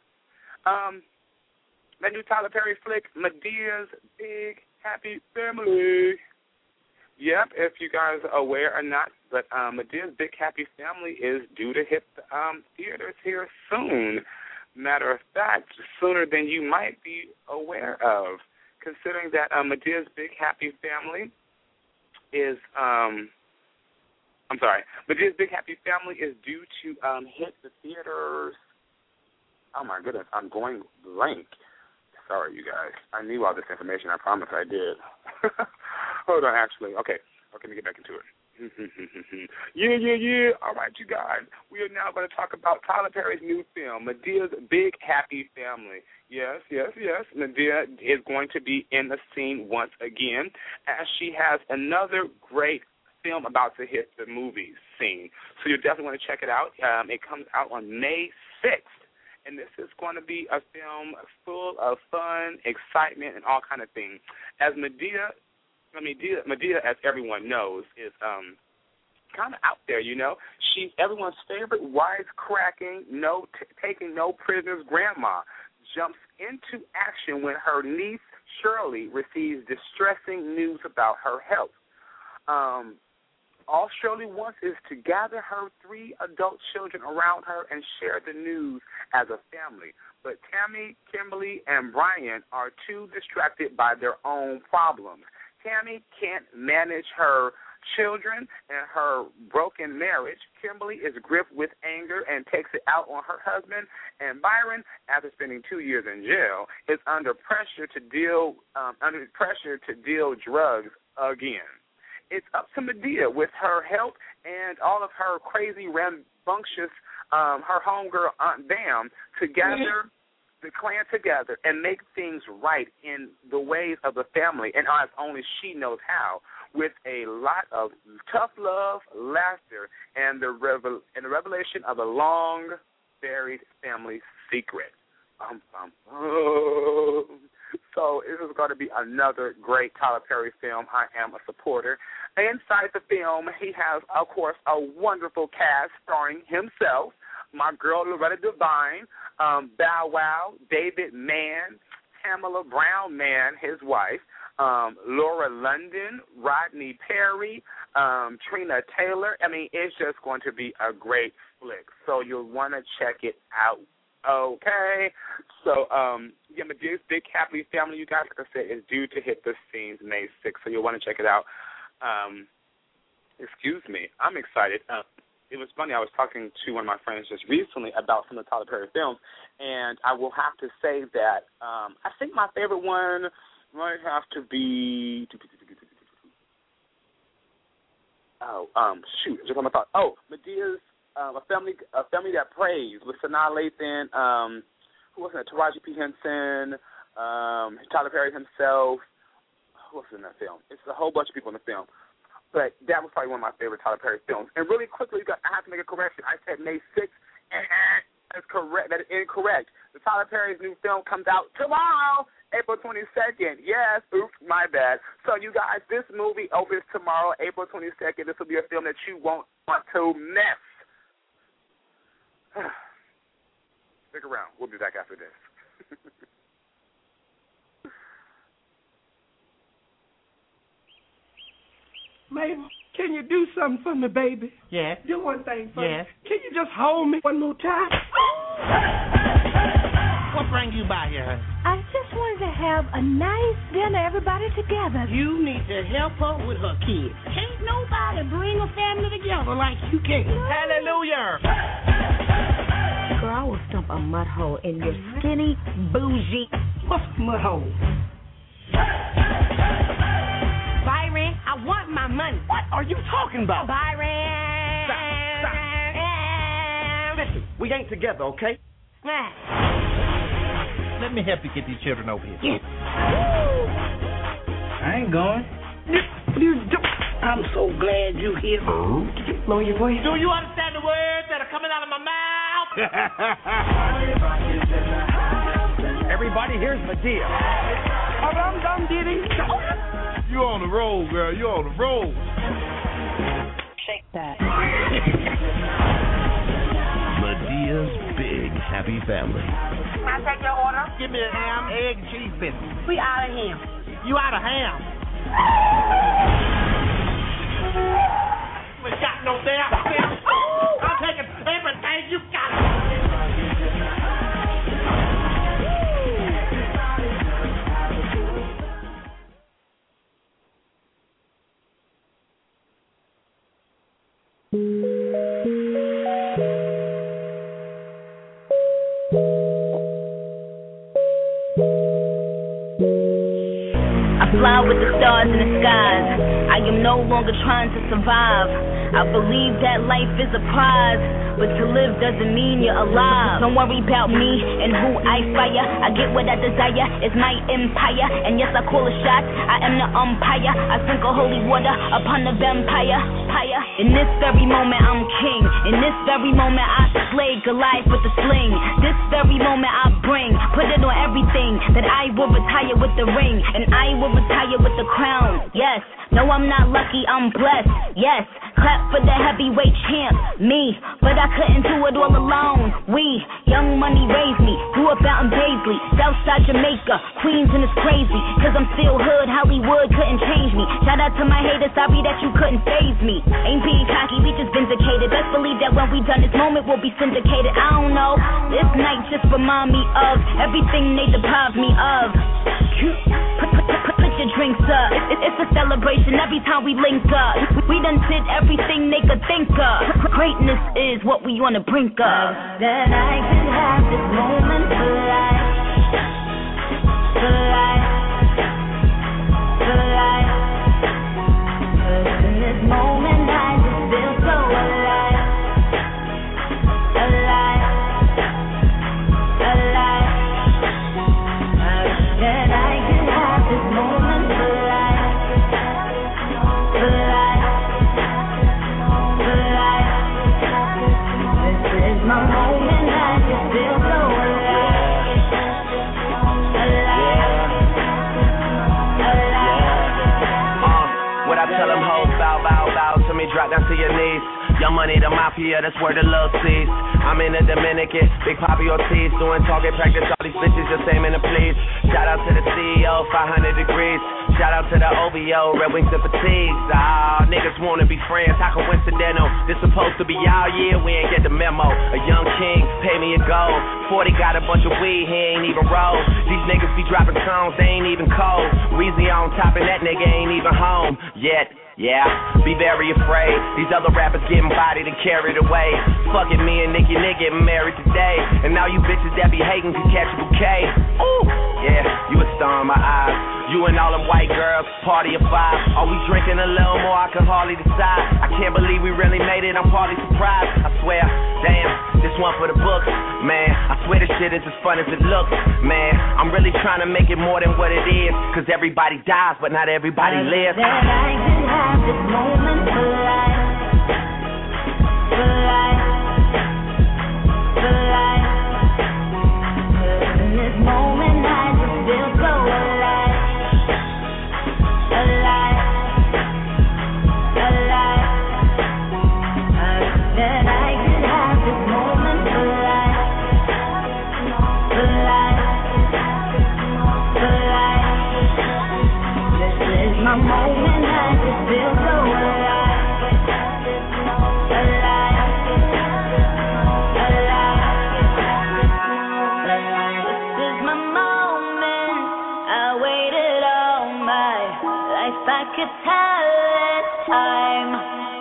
Madea's Big Happy Family. Yep, if you guys are aware or not, but Madea's Big Happy Family is due to hit the theaters here soon. Matter of fact, sooner than you might be aware of, considering that Madea's Big Happy Family is, Madea's Big Happy Family is due to hit the theaters. Oh my goodness, I'm going blank. Sorry, you guys. I knew all this information. I promise I did. Hold on, actually. Okay, let me get back into it. Yeah. All right, you guys. We are now going to talk about Tyler Perry's new film, Madea's Big Happy Family. Yes. Madea is going to be in the scene once again, as she has another great film about to hit the movie scene. So you definitely want to check it out. It comes out on May 6th. And this is going to be a film full of fun, excitement, and all kind of things. As Madea, as everyone knows, is kind of out there, you know. She's everyone's favorite wisecracking, taking no prisoners grandma. Jumps into action when her niece, Shirley, receives distressing news about her health. All Shirley wants is to gather her 3 adult children around her and share the news as a family. But Tammy, Kimberly, and Brian are too distracted by their own problems. Tammy can't manage her children and her broken marriage. Kimberly is gripped with anger and takes it out on her husband. And Byron, after spending 2 years in jail, is under pressure to deal drugs again. It's up to Madea with her help and all of her crazy, rambunctious, her homegirl Aunt Bam to gather the clan together and make things right in the ways of the family and as only she knows how, with a lot of tough love, laughter, and the revelation of a long-buried family secret. So this is going to be another great Tyler Perry film. I am a supporter. Inside the film, he has, of course, a wonderful cast starring himself, my girl Loretta Devine, Bow Wow, David Mann, Pamela Brown Mann, his wife, Laura London, Rodney Perry, Trina Taylor. I mean, it's just going to be a great flick. So you'll want to check it out. Okay. So, Madea's Big Happy Family, you guys, like I said, is due to hit the scenes May 6th. So you'll want to check it out. Excuse me. I'm excited. It was funny. I was talking to one of my friends just recently about some of the Tyler Perry films, and I will have to say that I think my favorite one might have to be just on my thought. Madea's a family that prays with Sanaa Lathan, who was in it? Taraji P. Henson, Tyler Perry himself. Who was in that film? It's a whole bunch of people in the film. But that was probably one of my favorite Tyler Perry films. And really quickly, I have to make a correction. I said May 6th, and that's correct. That is incorrect. The Tyler Perry's new film comes out tomorrow, April 22nd. Yes, oops, my bad. So, you guys, this movie opens tomorrow, April 22nd. This will be a film that you won't want to miss. Stick around. We'll be back after this. Mabel, can you do something for me, baby? Yes. Do one thing for me. Yes. Can you just hold me one little time? What brings you by here, honey? I just wanted to have a nice dinner, everybody together. You need to help her with her kids. Can't nobody bring a family together like you can. Hallelujah. Girl, I will stump a mud hole in your skinny, bougie. What's a mud hole? Byron, I want my money. What are you talking about? Byron. Stop. Listen, we ain't together, okay? Let me help you get these children over here. Yes. I ain't going. I'm so glad you're here. Lower your voice. Do you understand the words that are coming out of my mouth? Everybody, here's Madea. You on the roll, girl. You on the roll. Shake that. Madea's Big Happy Family. Can I take your order? Give me a ham, egg, and cheese biscuit. We out of here. You out of ham. We got no damn sense. I'm taking everything you got. Fly with the stars in the skies. I am no longer trying to survive. I believe that life is a prize. but to live doesn't mean you're alive. Don't worry about me and who I fire. I get what I desire, it's my empire. And yes, I call a shot, I am the umpire. I sprinkle holy water upon the vampire. In this very moment I'm king. In this very moment I slay Goliath with the sling. This very moment I bring, put it on everything, that I will retire with the ring, and I will retire with the crown. Yes, no, I'm not lucky, I'm blessed. Yes, clap for the heavyweight champ, me. But I couldn't do it all alone. We, Young Money raised me, grew up out in Paisley, Southside Jamaica, Queens, and it's crazy, cause I'm still hood, Hollywood couldn't change me. Shout out to my haters, sorry that you couldn't faze me. Ain't being cocky, we just vindicated. Best believe that when we done this moment will be syndicated. I don't know, this night just remind me of everything they deprived me of. Put your drinks up, it's a celebration every time we link up. We done did everything they could think of. Greatness is what we on the brink of. That I could have this moment for life, for life, for life. 'Cause in this moment I just feel so alive, alive, alive. That I could have this moment for life, for life, for life. This is my moment, I just feel so alive, alive, alive. What I tell them, hoes, bow, bow, bow to me, drop down to your knees. Young Money, the mafia, that's where the love sees. I'm in the Dominican, Big Papi Ortiz, doing target practice, all these bitches just aiming to please. Shout out to the CEO, 500 degrees. Shout out to the OVO, Red Wings and Fatigues. Niggas wanna be friends, how coincidental. This supposed to be y'all year, we ain't get the memo. A young king, pay me a gold. 40 got a bunch of weed, he ain't even roll. These niggas be dropping songs, they ain't even cold. Weezy on top and that nigga ain't even home yet. Yeah, be very afraid. These other rappers getting bodied and carried away. Fucking me and Nicki getting married today. And now you bitches that be hating can catch a bouquet. Ooh, yeah, you a star in my eyes. You and all them white girls, party of 5. Are we drinking a little more? I can hardly decide. I can't believe we really made it, I'm hardly surprised. I swear, damn, this one for the books. Man, I swear this shit is as fun as it looks. Man, I'm really trying to make it more than what it is. Cause everybody dies, but not everybody lives. That I could have this moment for life, for life, for life. 'Cause in this moment I just feel so alive, alive, alive. That I could have this moment for life, for life, for life. This is my moment, I just feel so alive, alive, alive. This is my moment, I waited all my life, I could tell it's time.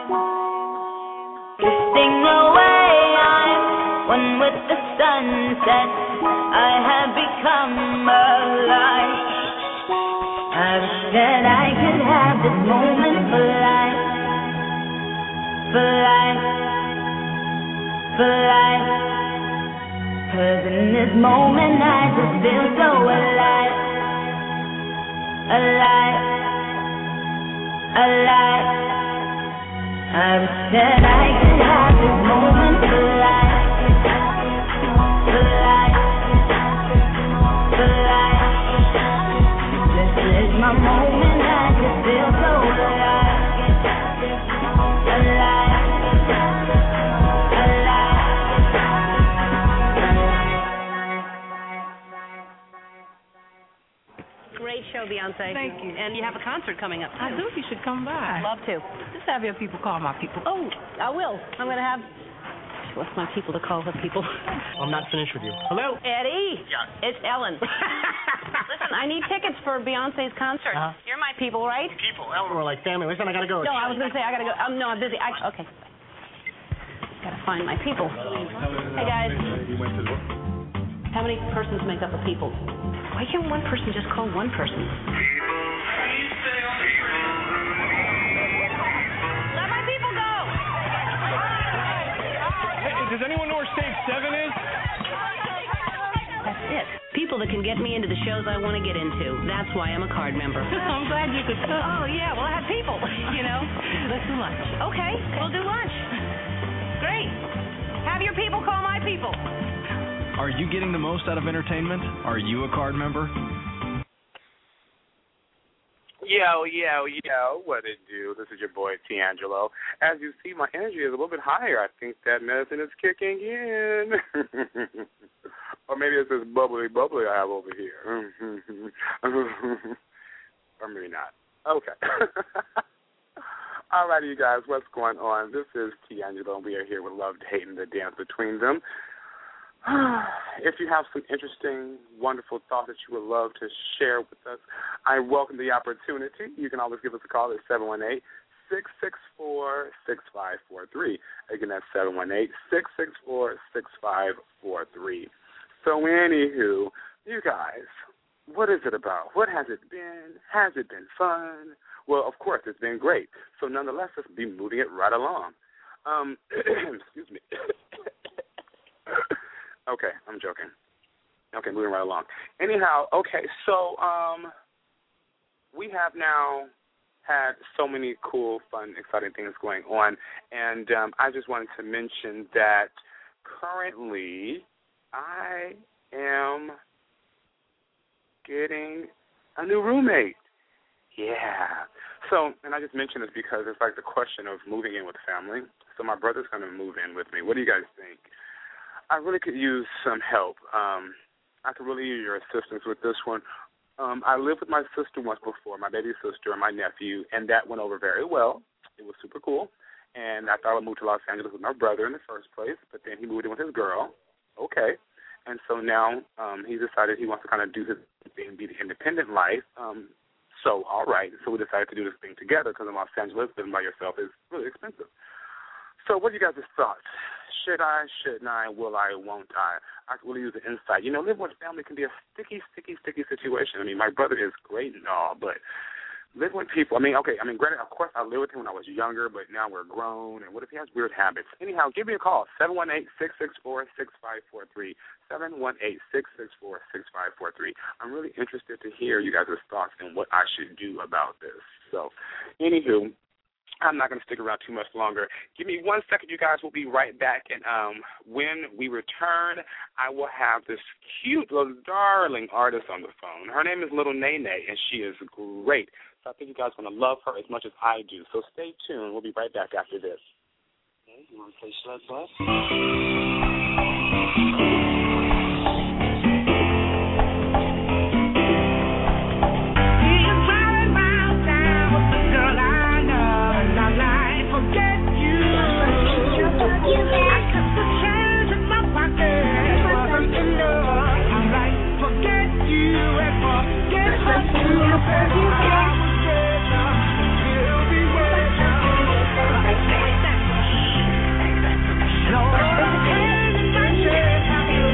Drifting away, I'm one with the sunset, I have become alive. I wish that I could have this moment for life, for life, for life. 'Cause in this moment I just feel so alive, alive, alive. I wish that I could have this moment for life, for life, for life. This is my moment, I just feel so alive, alive, alive. Great show, Beyonce. Thank you. And you have a concert coming up, too. I do. You should come by. I'd love to. Just have your people call my people. Oh, I will. I'm going to have... What's my people to call her people? I'm not finished with you. Hello? Eddie. Yeah. It's Ellen. Listen, I need tickets for Beyonce's concert. You're my people, right? People. Ellen, we're like family. Listen, I got to go. No, I was going to say I got to go. No, I'm busy. Okay. Got to find my people. Hey, guys. How many persons make up a people? Why can't one person just call one person? Let my people go! Ladies people that can get me into the shows I want to get into. That's why I'm a card member. I'm glad you could come. Oh, yeah, well, I have people, you know. Let's do lunch. Okay, we'll do lunch. Great. Have your people call my people. Are you getting the most out of entertainment? Are you a card member? Yo, what it do? This is your boy, D'Angelo. As you see, my energy is a little bit higher. I think that medicine is kicking in. Or maybe it's this bubbly I have over here. Or maybe not. Okay. All righty, you guys, what's going on? This is D'Angelo, and we are here with Love, Hate, and the Dance Between Them. If you have some interesting, wonderful thoughts that you would love to share with us, I welcome the opportunity. You can always give us a call at 718-664-6543. Again, that's 718-664-6543. So anywho, you guys, what is it about? What has it been? Has it been fun? Well, of course, it's been great. So nonetheless, let's be moving it right along. Excuse me. Okay, I'm joking. Okay, moving right along. Anyhow, okay, so we have now had so many cool, fun, exciting things going on, and I just wanted to mention that currently I am getting a new roommate. Yeah. So, and I just mentioned this because it's like the question of moving in with family. So my brother's going to move in with me. What do you guys think? I really could use some help. I could really use your assistance with this one. I lived with my sister once before, my baby sister and my nephew, and that went over very well. It was super cool. And I thought I would move to Los Angeles with my brother in the first place, but then he moved in with his girl. Okay. And so now he decided he wants to kind of do his thing, be the independent life. So, all right. So we decided to do this thing together because in Los Angeles, living by yourself is really expensive. So what do you guys' thoughts? Should I, shouldn't I, will I, won't I? I could really use the insight. You know, living with family can be a sticky situation. I mean, my brother is great and all, but living with people, granted, of course, I lived with him when I was younger, but now we're grown, and what if he has weird habits? Anyhow, give me a call, 718-664-6543, 718-664-6543. I'm really interested to hear you guys' thoughts and what I should do about this. So, anywho, I'm not going to stick around too much longer. Give me 1 second, you guys. We'll be right back. And when we return, I will have this cute little darling artist on the phone. Her name is Little Nene, and she is great. So I think you guys are going to love her as much as I do. So stay tuned. We'll be right back after this. Okay, you want to play Slug Bus? No.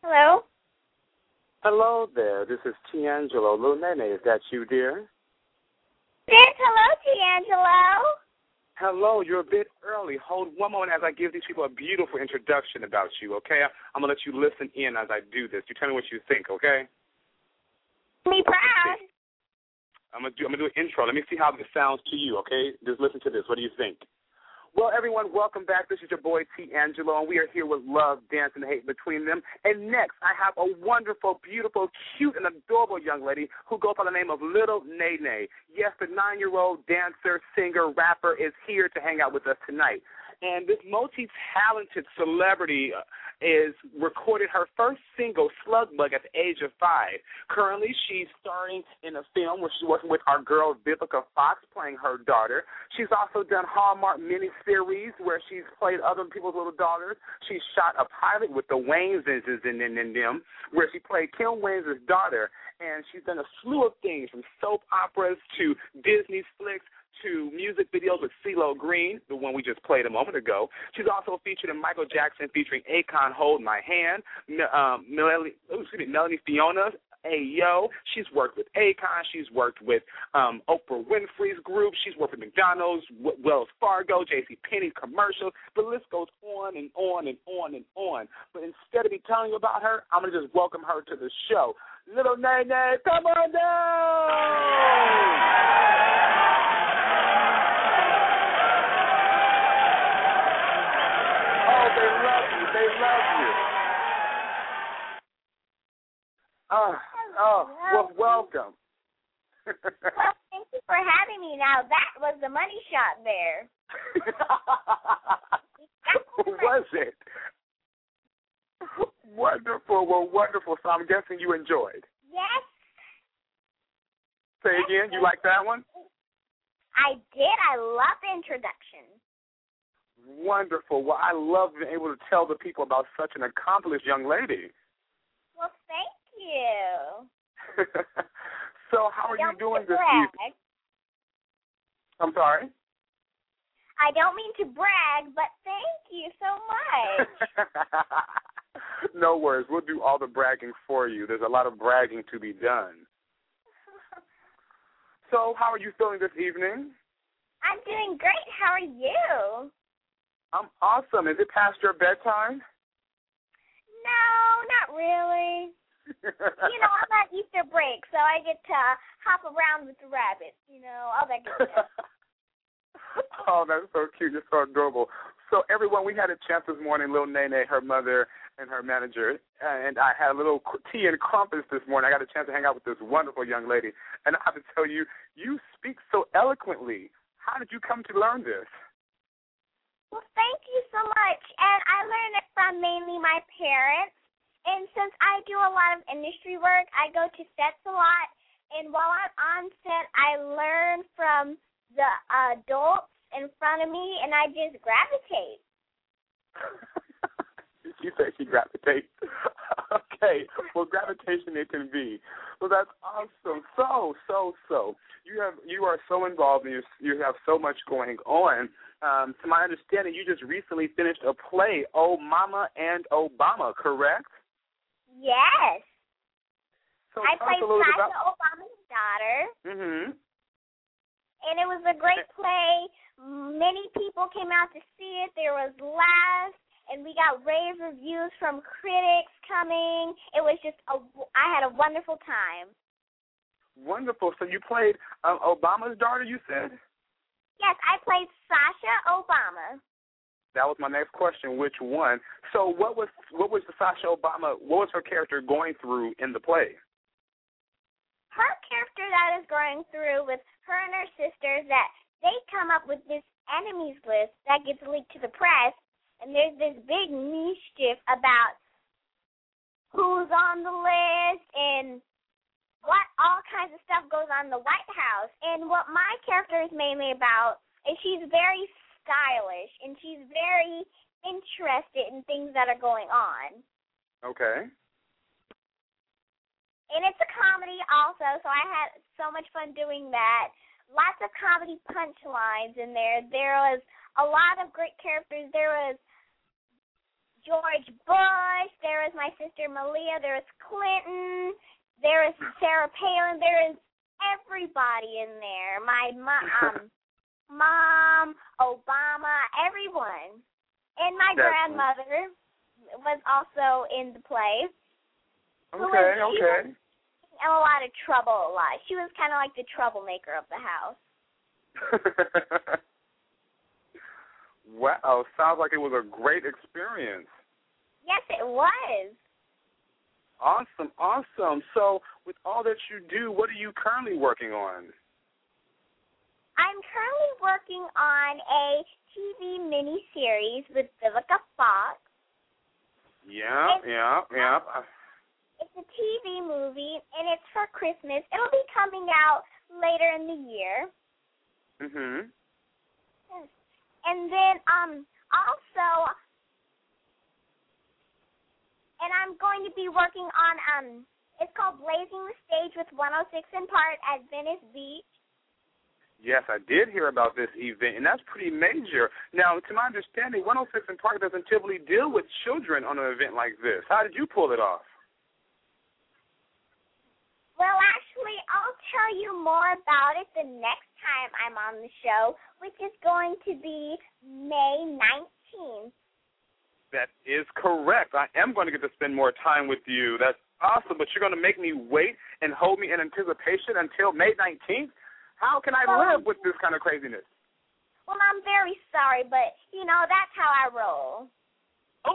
Hello? Hello there. This is Tiangelo. Lil Nene, is that you, dear? Yes, hello, Tiangelo. Hello, you're a bit early. Hold one moment as I give these people a beautiful introduction about you, okay? I'm going to let you listen in as I do this. You tell me what you think, okay? Me proud. I'm gonna do an intro. Let me see how this sounds to you, okay? Just listen to this. What do you think? Well, everyone, welcome back. This is your boy, Tiangelo, and we are here with Love, Dance, and Hate Between Them. And next, I have a wonderful, beautiful, cute, and adorable young lady who goes by the name of Little Nene. Yes, the 9-year-old dancer, singer, rapper is here to hang out with us tonight. And this multi-talented celebrity is recorded her first single, Slug Bug, at the age of 5. Currently, she's starring in a film where she's working with our girl, Vivica Fox, playing her daughter. She's also done Hallmark miniseries where she's played other people's little daughters. She shot a pilot with the Wayans in them, where she played Kim Wayans' daughter. And she's done a slew of things, from soap operas to Disney flicks, to music videos with CeeLo Green, the one we just played a moment ago. She's also featured in Michael Jackson featuring Akon, Hold My Hand, Melanie Fiona, Ayo. She's worked with Akon. She's worked with Oprah Winfrey's group. She's worked with McDonald's, Wells Fargo, JCPenney commercials. The list goes on and on and on and on. But instead of me telling you about her, I'm going to just welcome her to the show. Little Nene, come on down! They love you. They love you. Well, welcome. Well, thank you for having me. Now, that was the money shot there. Was it? Wonderful. Well, wonderful. So I'm guessing you enjoyed. Yes. Say again. You like that one? I did. I love the introduction. Wonderful. Well, I love being able to tell the people about such an accomplished young lady. Well, thank you. So how are you doing this evening? I'm sorry? I don't mean to brag, but thank you so much. No worries. We'll do all the bragging for you. There's a lot of bragging to be done. So how are you feeling this evening? I'm doing great. How are you? I'm awesome. Is it past your bedtime? No, not really. I'm on Easter break, so I get to hop around with the rabbits, all that good stuff. Oh, that's so cute. You're so adorable. So, everyone, we had a chance this morning, Lil Nene, her mother, and her manager, and I had a little tea and crumpets this morning. I got a chance to hang out with this wonderful young lady. And I have to tell you, you speak so eloquently. How did you come to learn this? Well, thank you so much. And I learned it from mainly my parents. And since I do a lot of industry work, I go to sets a lot. And while I'm on set, I learn from the adults in front of me, and I just gravitate. She said she gravitates. Okay. Well, gravitation it can be. Well, that's awesome. So. You are so involved, and you have so much going on. To my understanding, you just recently finished a play, Oh Mama and Obama, correct? Yes. So I played Sasha Obama's daughter. Mm-hmm. And it was a great play. Many people came out to see it. There was laughs, and we got rave reviews from critics coming. It was just I had a wonderful time. Wonderful. So you played Obama's daughter, you said? Yes, I played Sasha Obama. That was my next question. Which one? So what was the Sasha Obama? What was her character going through in the play? Her character that is going through with her and her sisters, that they come up with this enemies list that gets leaked to the press, and there's this big mischief about who's on the list and what all kinds of stuff goes on in the White House. And what my character is mainly about is she's very stylish, and she's very interested in things that are going on. Okay. And it's a comedy also, so I had so much fun doing that. Lots of comedy punchlines in there. There was a lot of great characters. There was George Bush. there is my sister Malia, there is Clinton, there is Sarah Palin, there is everybody in there. My mom, Obama, everyone. And my grandmother was also in the play. Okay. And a lot of trouble a lot. She was kind of like the troublemaker of the house. Wow, sounds like it was a great experience. Yes, it was. Awesome. So, with all that you do, what are you currently working on? I'm currently working on a TV miniseries with Vivica Fox. Yeah. It's a TV movie, and it's for Christmas. It'll be coming out later in the year. Mhm. And then also, and I'm going to be working on it's called Blazing the Stage with 106 in Park at Venice Beach. Yes, I did hear about this event, and that's pretty major. Now, to my understanding, 106 in Park doesn't typically deal with children on an event like this. How did you pull it off? Well, actually, I'll tell you more about it the next time I'm on the show, which is going to be May 19th. That is correct. I am going to get to spend more time with you. That's awesome, but you're going to make me wait and hold me in anticipation until May 19th? How can I live with this kind of craziness? Well, I'm very sorry, but, that's how I roll. Oh.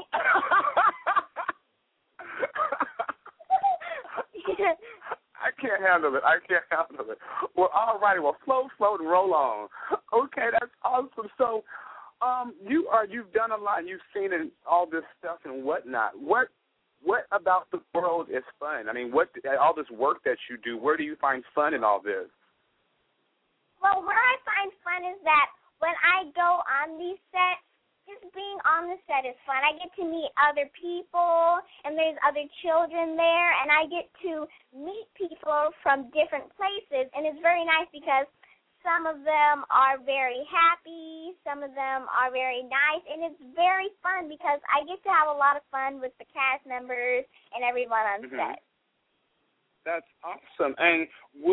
I can't handle it. Well, all righty. Well, float, and roll on. Okay, that's awesome. So, you've done a lot, and you've seen all this stuff and whatnot. What about the world is fun? I mean, all this work that you do, where do you find fun in all this? Well, where I find fun is that when I go on these sets, just being on the set is fun. I get to meet other people, and there's other children there, and I get to meet people from different places, and it's very nice because some of them are very happy, some of them are very nice, and it's very fun because I get to have a lot of fun with the cast members and everyone on set. That's awesome. And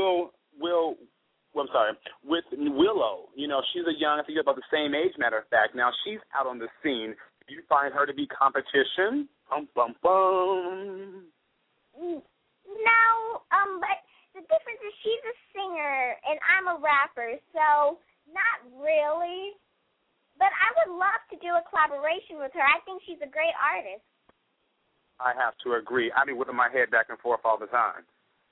with Willow, she's a young, I think about the same age, matter of fact. Now, she's out on the scene. Do you find her to be competition? Bum, bum, bum. No, but the difference is she's a singer and I'm a rapper, so not really. But I would love to do a collaboration with her. I think she's a great artist. I have to agree. I be whipping my head back and forth all the time.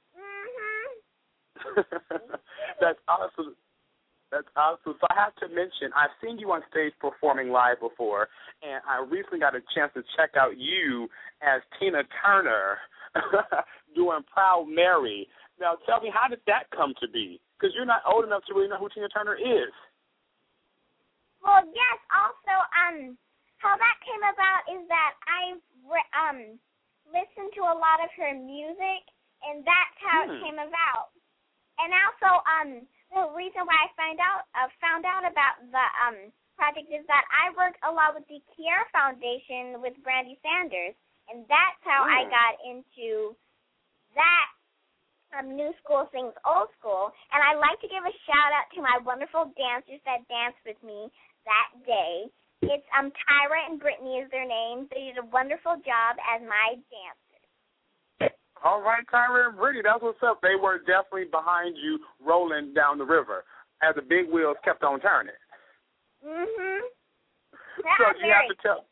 That's awesome. So I have to mention, I've seen you on stage performing live before, and I recently got a chance to check out you as Tina Turner doing Proud Mary. Now, tell me, how did that come to be? Because you're not old enough to really know who Tina Turner is. Well, yes. Also, how that came about is that I've listened to a lot of her music, and that's how it came about. And also, the reason why I found out about the project is that I worked a lot with the Kiara Foundation with Brandy Sanders, and that's how I got into that New School Sings Old School. And I'd like to give a shout-out to my wonderful dancers that danced with me that day. It's Tyra and Brittany is their names. They did a wonderful job as my dancers. All right, Tyra and Brittany, that's what's up. They were definitely behind you rolling down the river as the big wheels kept on turning. Mhm. So you have to tell.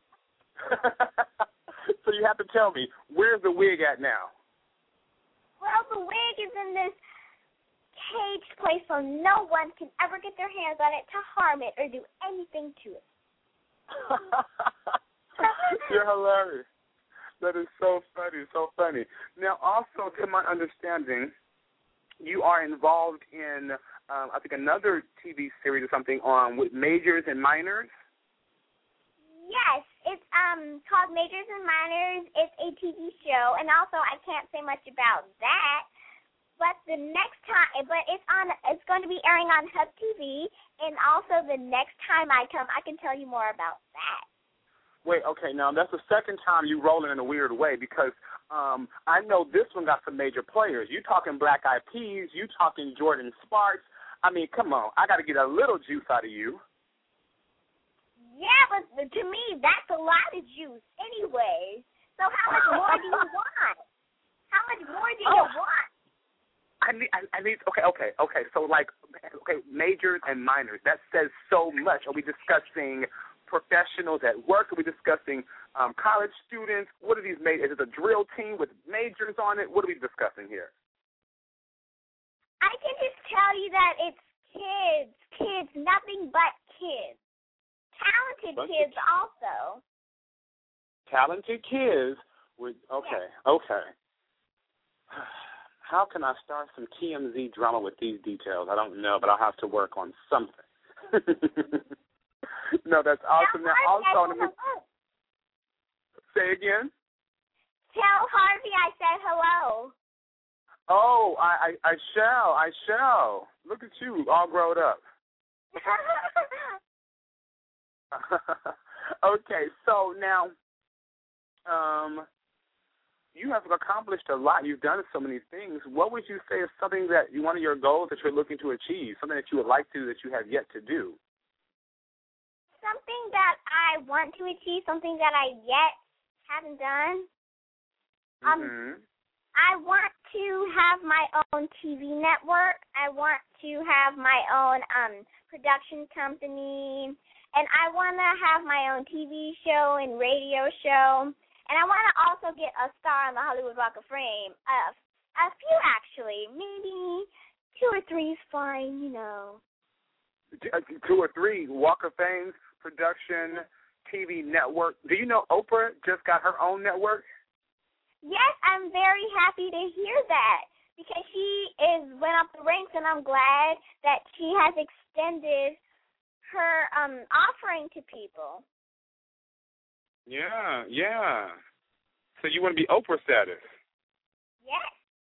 So you have to tell me, where's the wig at now? Well, the wig is in this caged place, so no one can ever get their hands on it to harm it or do anything to it. You're hilarious. That is so funny. Now, also, to my understanding, you are involved in, I think, another TV series or something with Majors and Minors. Yes, it's called Majors and Minors. It's a TV show, and also I can't say much about that. But the next time, it's going to be airing on Hub TV, and also the next time I come, I can tell you more about that. Wait, okay, now that's the second time you rolling in a weird way because I know this one got some major players. You talking Black Eyed Peas, you talking Jordan Sparks. I mean, come on, I got to get a little juice out of you. Yeah, but to me, that's a lot of juice anyway. So how much more do you want? How much more do you want? I need. Okay. So majors and minors. That says so much. Are we discussing professionals at work? Are we discussing college students? What are these majors? Is it a drill team with majors on it? What are we discussing here? I can just tell you that it's kids, nothing but kids. Talented kids also. Talented kids okay. How can I start some TMZ drama with these details? I don't know, but I'll have to work on something. No, that's awesome. Now, also, say again. Tell Harvey I said hello. Oh, I shall. Look at you, all grown up. Okay, so now, you have accomplished a lot. You've done so many things. What would you say is something that one of your goals that you're looking to achieve, something that you would like to that you have yet to do? Something that I want to achieve, something that I yet haven't done. I want to have my own TV network. I want to have my own production company. And I want to have my own TV show and radio show. And I want to also get a star on the Hollywood Walk of Fame. A few, actually. Maybe 2 or 3 is fine, you know. 2 or 3, Walk of Fame, production, TV network. Do you know Oprah just got her own network? Yes, I'm very happy to hear that because she went up the ranks, and I'm glad that she has extended her offering to people. Yeah. So you want to be Oprah status? Yes.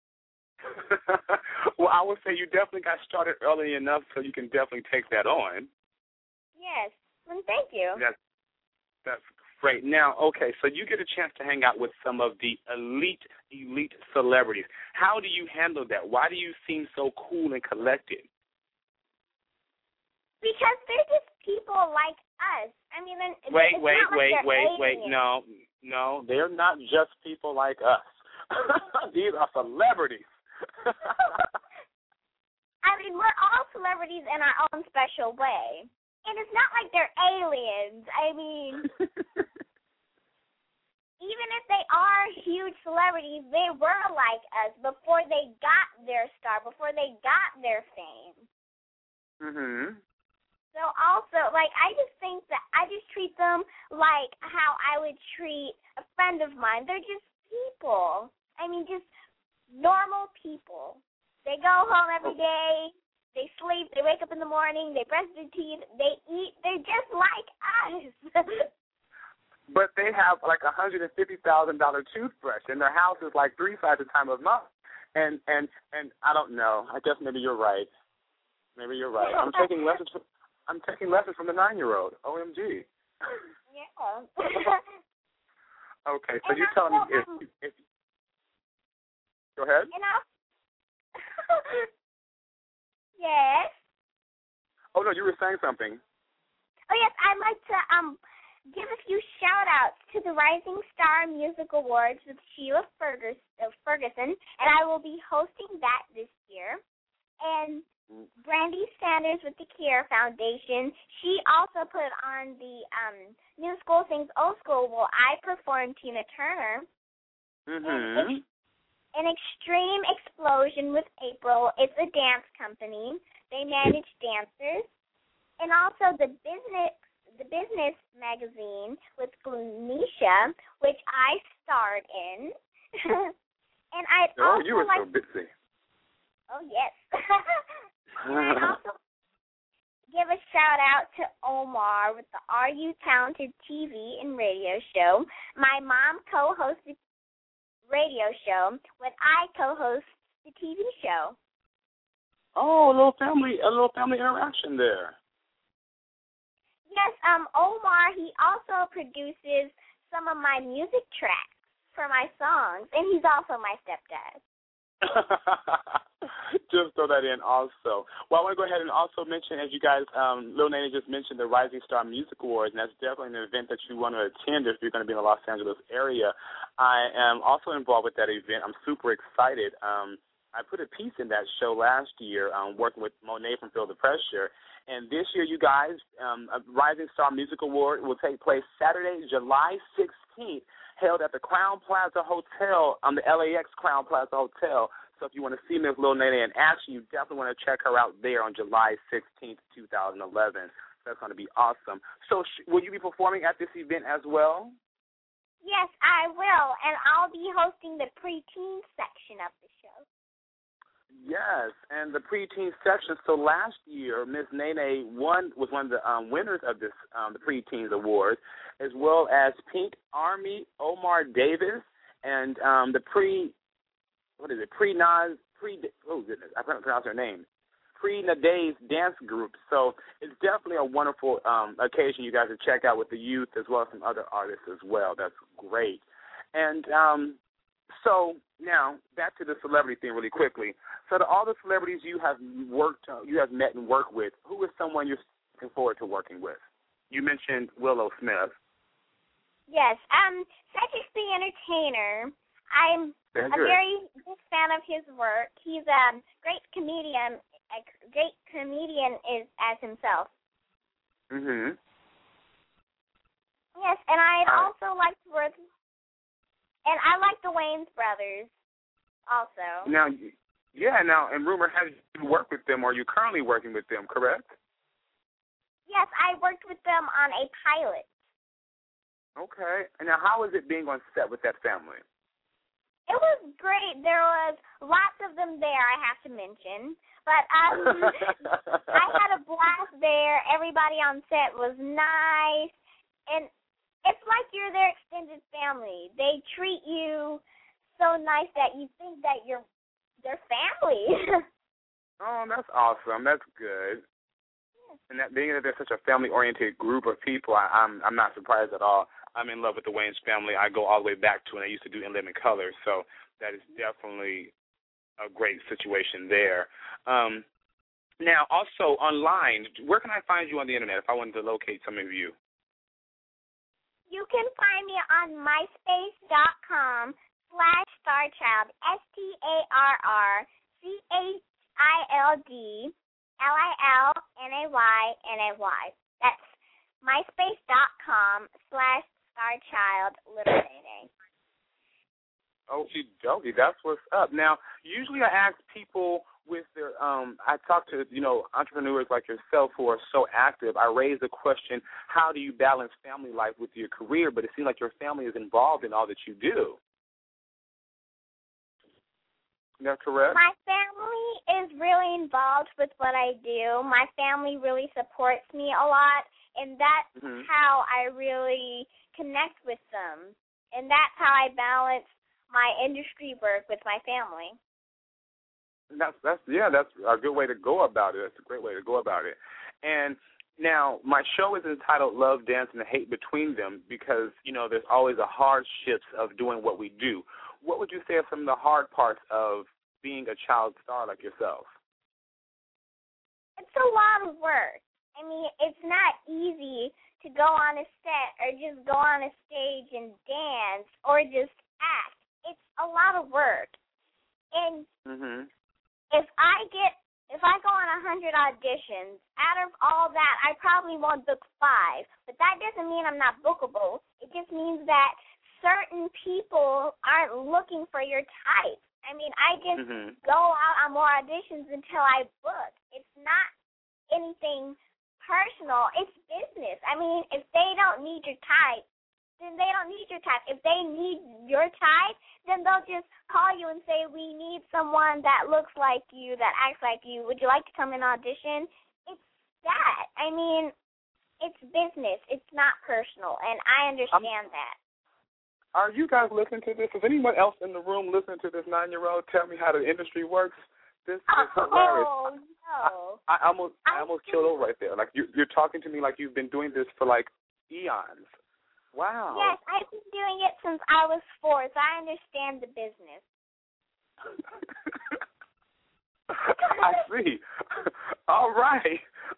Well, I would say you definitely got started early enough so you can definitely take that on. Yes. Well, thank you. That's great. Now, okay, so you get a chance to hang out with some of the elite celebrities. How do you handle that? Why do you seem so cool and collected? Because they're just people like us. I mean, wait. No, they're not just people like us. These are celebrities. I mean, we're all celebrities in our own special way. And it's not like they're aliens. I mean, even if they are huge celebrities, they were like us before they got their star, before they got their fame. So also, I just think that I just treat them like how I would treat a friend of mine. They're just people. I mean, just normal people. They go home every day. They sleep. They wake up in the morning. They brush their teeth. They eat. They're just like us. But they have like $150,000 toothbrush, and their house is like 3 times the time of month. And I don't know. I guess maybe you're right. I'm taking lessons from the 9-year-old. OMG. Yeah. Okay, so you're telling me if go ahead. Yes. Oh no, you were saying something. Oh yes, I'd like to give a few shout-outs to the Rising Star Music Awards with Sheila Ferguson, and I will be hosting that this year. And Brandy Sanders with the Kier Foundation, she also put on the New School Sings Old School. Well, I performed Tina Turner. An Extreme Explosion with April. It's a dance company. They manage dancers. And also the business magazine with Glunisha, which I starred in. And I'd also you were so busy. Oh, yes. And I'd also give a shout-out to Omar with the Are You Talented TV and radio show. My mom co-hosts the radio show when I co-host the TV show. Oh, a little family interaction there. Yes, Omar, he also produces some of my music tracks for my songs, and he's also my stepdad. Just throw that in also. Well, I want to go ahead and also mention, as you guys, Lil Nene just mentioned, the Rising Star Music Awards, and that's definitely an event that you want to attend if you're going to be in the Los Angeles area. I am also involved with that event. I'm super excited. I put a piece in that show last year working with Monet from Feel the Pressure. And this year, you guys, a Rising Star Music Award will take place Saturday, July 16th, held at the Crowne Plaza Hotel, the LAX Crowne Plaza Hotel. So if you want to see Ms. Lil Nene in action, you definitely want to check her out there on July 16th, 2011. That's going to be awesome. So will you be performing at this event as well? Yes, I will, and I'll be hosting the preteen section of the show. Yes, and the preteen section. So last year, Ms. Nene was one of the winners of this the preteens award, as well as Pink Army, Omar Davis, and the I pronounce her name, Pre-Nadays dance group. So it's definitely a wonderful occasion you guys to check out with the youth as well as some other artists as well. That's great. And so now back to the celebrity thing really quickly. So to all the celebrities you have met and worked with, who is someone you're looking forward to working with? You mentioned Willow Smith. Yes, Cedric the Entertainer. I'm a very big fan of his work. He's a great comedian. A great comedian is as himself. Mhm. Yes, and I'd also like to work. And I like the Wayans brothers also. Now, and rumor has you worked with them, or you're currently working with them, correct? Yes, I worked with them on a pilot. Okay. And now, how is it being on set with that family? It was great. There was lots of them there, I have to mention. But I had a blast there. Everybody on set was nice. And it's like you're their extended family. They treat you so nice that you think that you're their family. Oh, that's awesome. That's good. Yeah. And that being that they're such a family-oriented group of people, I'm not surprised at all. I'm in love with the Wayans family. I go all the way back to when I used to do In Living Color, so that is definitely a great situation there. Now, also online, where can I find you on the Internet if I wanted to locate some of you? You can find me on myspace.com/starchild, StarChildLILNAYNAY. That's myspace.com/starchild, little Nene. Okie dokie, that's what's up. Now, usually I ask people with their, I talk to, entrepreneurs like yourself who are so active. I raise the question, how do you balance family life with your career? But it seems like your family is involved in all that you do. Is that correct? My family is really involved with what I do. My family really supports me a lot, and that's how I really connect with them. And that's how I balance my industry work with my family. That's a good way to go about it. That's a great way to go about it. And now my show is entitled Love, Dance, and the Hate Between Them because, there's always the hardships of doing what we do. What would you say are some of the hard parts of being a child star like yourself? It's a lot of work. I mean, it's not easy to go on a set or just go on a stage and dance or just act. It's a lot of work. And if I go on 100 auditions, out of all that, I probably won't book 5. But that doesn't mean I'm not bookable. It just means that certain people aren't looking for your type. I mean, I just go out on more auditions until I book. It's not anything personal. It's business. I mean, if they don't need your type, then they don't need your type. If they need your type, then they'll just call you and say, we need someone that looks like you, that acts like you. Would you like to come and audition? It's that. I mean, it's business. It's not personal, and I understand that. Are you guys listening to this? Is anyone else in the room listening to this 9-year-old tell me how the industry works? This is hilarious. Oh, no. I almost killed over right there. Like, you're talking to me like you've been doing this for, like, eons. Wow. Yes, I've been doing it since I was 4, so I understand the business. I see. All right.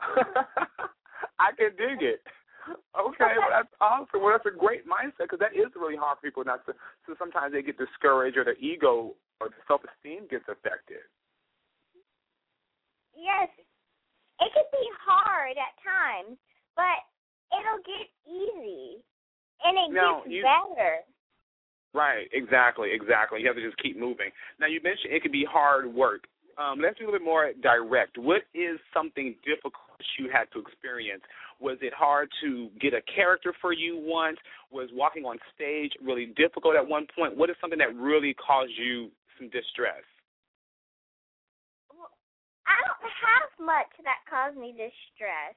I can dig it. Okay, well, that's awesome. Well, that's a great mindset, because that is really hard for people not to. So sometimes they get discouraged, or their ego or their self-esteem gets affected. Yes, it can be hard at times, but it'll get easy, and it gets better. Right, exactly. You have to just keep moving. Now, you mentioned it could be hard work. Let's be a little bit more direct. What is something difficult you had to experience? Was it hard to get a character for you once? Was walking on stage really difficult at one point? What is something that really caused you some distress? Well, I don't have much that caused me distress.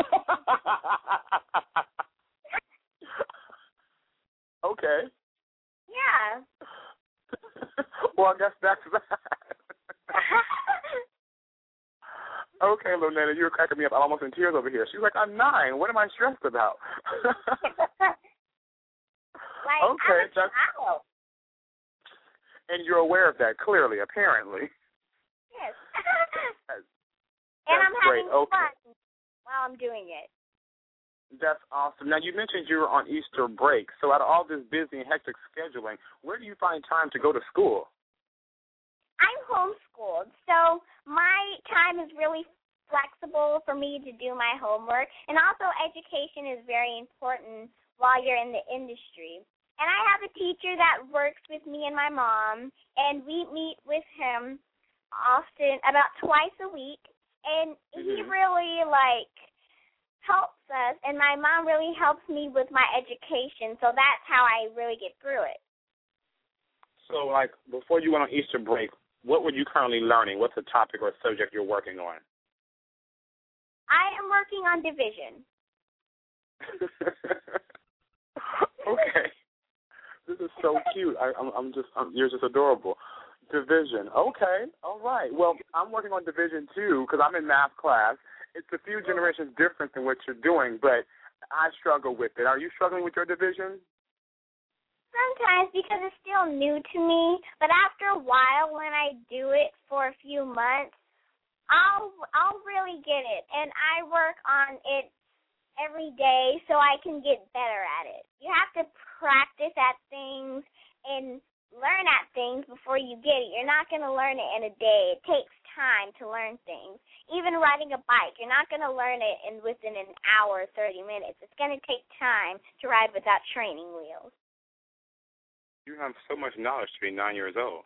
Okay. Yeah. Well, I guess back to that. Okay, Lunetta, you're cracking me up. I'm almost in tears over here. She's like, I'm 9. What am I stressed about? Like, okay, I'm a child. And you're aware of that, clearly, apparently. Yes. That's I'm great. having fun while I'm doing it. That's awesome. Now, you mentioned you were on Easter break. So out of all this busy and hectic scheduling, where do you find time to go to school? I'm homeschooled, so my time is really flexible for me to do my homework. And also, education is very important while you're in the industry. And I have a teacher that works with me and my mom, and we meet with him often, about twice a week. And he really, helps us, and my mom really helps me with my education, so that's how I really get through it. So, before you went on Easter break, what were you currently learning? What's the topic or subject you're working on? I am working on division. Okay. This is so cute. You're just adorable. Division. Okay. All right. Well, I'm working on division too, because I'm in math class. It's a few generations different than what you're doing, but I struggle with it. Are you struggling with your division? Sometimes, because it's still new to me, but after a while, when I do it for a few months, I'll really get it, and I work on it every day so I can get better at it. You have to practice at things and learn at things before you get it. You're not going to learn it in a day. It takes time to learn things. Even riding a bike, you're not going to learn it within an hour or 30 minutes. It's going to take time to ride without training wheels. You have so much knowledge to be 9 years old.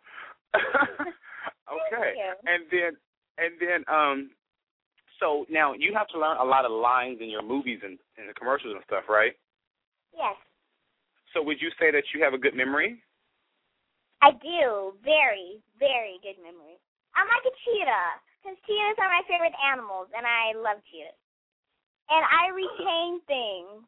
Okay. And then, so now you have to learn a lot of lines in your movies and the commercials and stuff, right? Yes. So would you say that you have a good memory? I do. Very, very good memory. I'm like a cheetah, because cheetahs are my favorite animals, and I love cheetahs. And I retain things.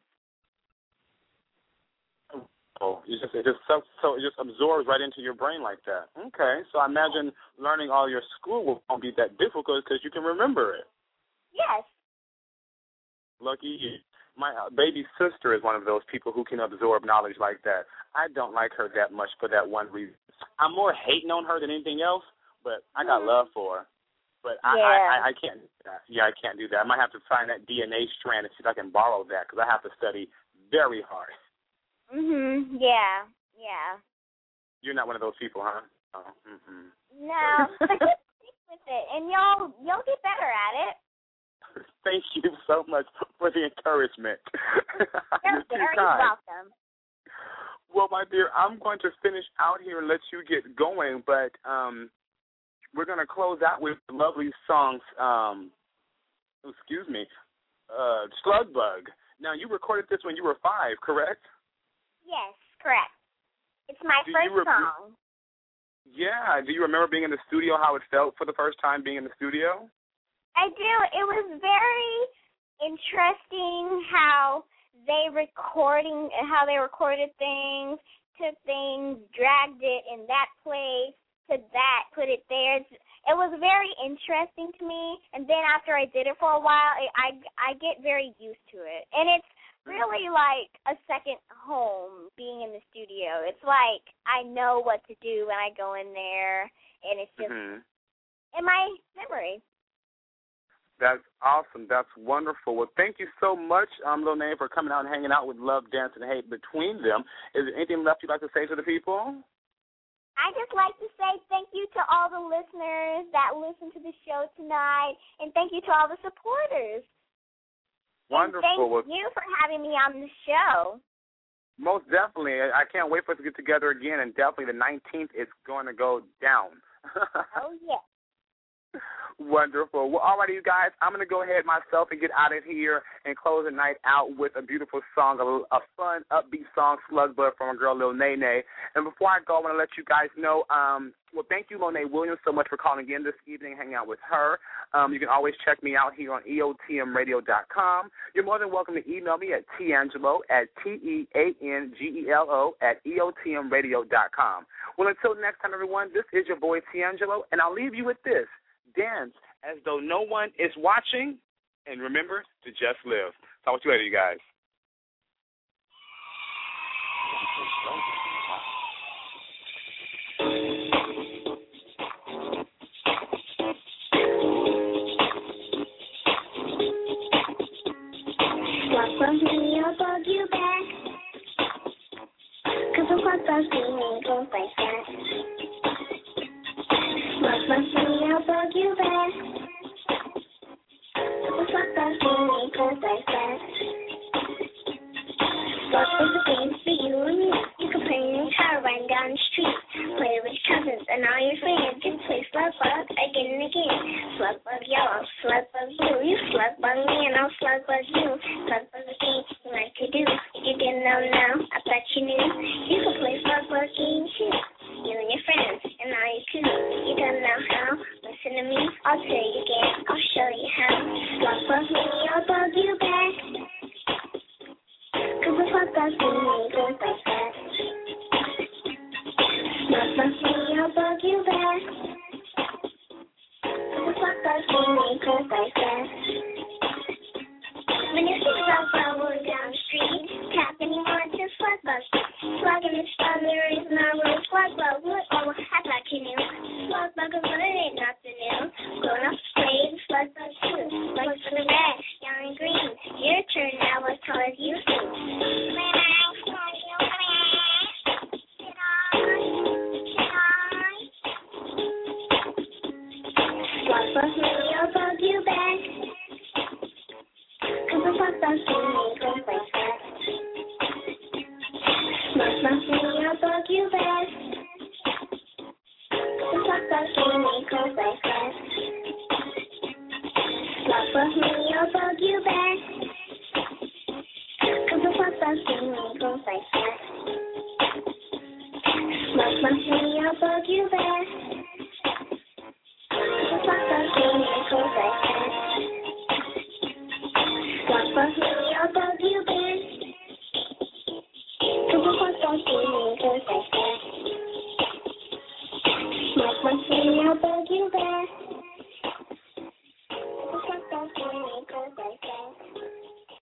Oh, it just absorbs right into your brain like that. Okay, so I imagine learning all your school won't be that difficult because you can remember it. Yes. Lucky you. My baby sister is one of those people who can absorb knowledge like that. I don't like her that much for that one reason. I'm more hating on her than anything else, but I got love for her. But I can't do that. Yeah, I can't do that. I might have to find that DNA strand and see if I can borrow that, because I have to study very hard. Yeah. You're not one of those people, huh? Oh. No. But just stick with it, and you'll get better at it. Thank you so much for the encouragement. You're very welcome. Well, my dear, I'm going to finish out here and let you get going, but we're going to close out with the lovely songs, Slug Bug. Now, you recorded this when you were 5, correct? Yes, correct. It's my first song. Yeah. Do you remember being in the studio, how it felt for the first time being in the studio? I do. It was very interesting how they recorded things, took things, dragged it in that place to that, put it there. it was very interesting to me. And then after I did it for a while, I get very used to it. And it's really like a second home being in the studio. It's like I know what to do when I go in there, and it's just in my memory. That's awesome. That's wonderful. Well, thank you so much, Lil Name, for coming out and hanging out with Love, Dance, and Hate between them. Is there anything left you'd like to say to the people? I just like to say thank you to all the listeners that listen to the show tonight, and thank you to all the supporters. Wonderful. And thank you for having me on the show. Most definitely. I can't wait for us to get together again, and definitely the 19th is going to go down. Oh, yeah. Wonderful. Well, all righty, you guys, I'm going to go ahead myself and get out of here and close the night out with a beautiful song, a fun, upbeat song, Slug Bud, from a girl, Lil Nene. And before I go, I want to let you guys know, well, thank you, Monet Williams, so much for calling in this evening, hanging out with her. You can always check me out here on EOTMradio.com. You're more than welcome to email me at Teangelo at TEANGELO@EOTMradio.com. Well, until next time, everyone, this is your boy Teangelo, and I'll leave you with this. Dance as though no one is watching, and remember to just live. Talk with you later, you guys. Slug bug me, I'll bug you back. 'Cause the slug bugs me, goes like that. Slug bug me, I'll bug you back. 'Cause the slug bugs me, goes like that. Slug bugs are games for you and me. You can play in your car, riding down the street. Play with your cousins and all your friends. You play slug bug again and again. Slug bug y'all, slug bug you. You slug bug me and I'll slug bug you. Slug bug a game you like to do. If you didn't know now, I bet you knew. You can play slug bug games too. You and your friends and all your crew. You don't know how? Listen to me, I'll tell you again. I'll show you how. Slug bug me, I'll bug you back. 'Cause the slug bug me goes like that. Slug bug me, I'll bug you back. 'Cause the slug bug me goes like that. When you see slug bug rolling down the street, tap anyone to slug bug. Slugging the strawberries in our room, slug bug would oh, I thought you knew. Slug bug is what it ain't nothing new. Grown up spray, slug bug too. Slugs for the red, yellow and green. Your turn now, as tall as you see. Slug bug me, I'll bug you back. 'Cause the slug bug me goes like that. Slug bug me, I'll bug you back. 'Cause the slug bug me goes like that. Slug bug me, I'll bug you back. 'Cause the slug bug me goes like that. Slug bug me, I'll bug you back. 'Cause the slug bug me goes like that. Slug bug me, I'll bug you back. 'Cause the slug bug me goes like that. Slug bug me, I'll bug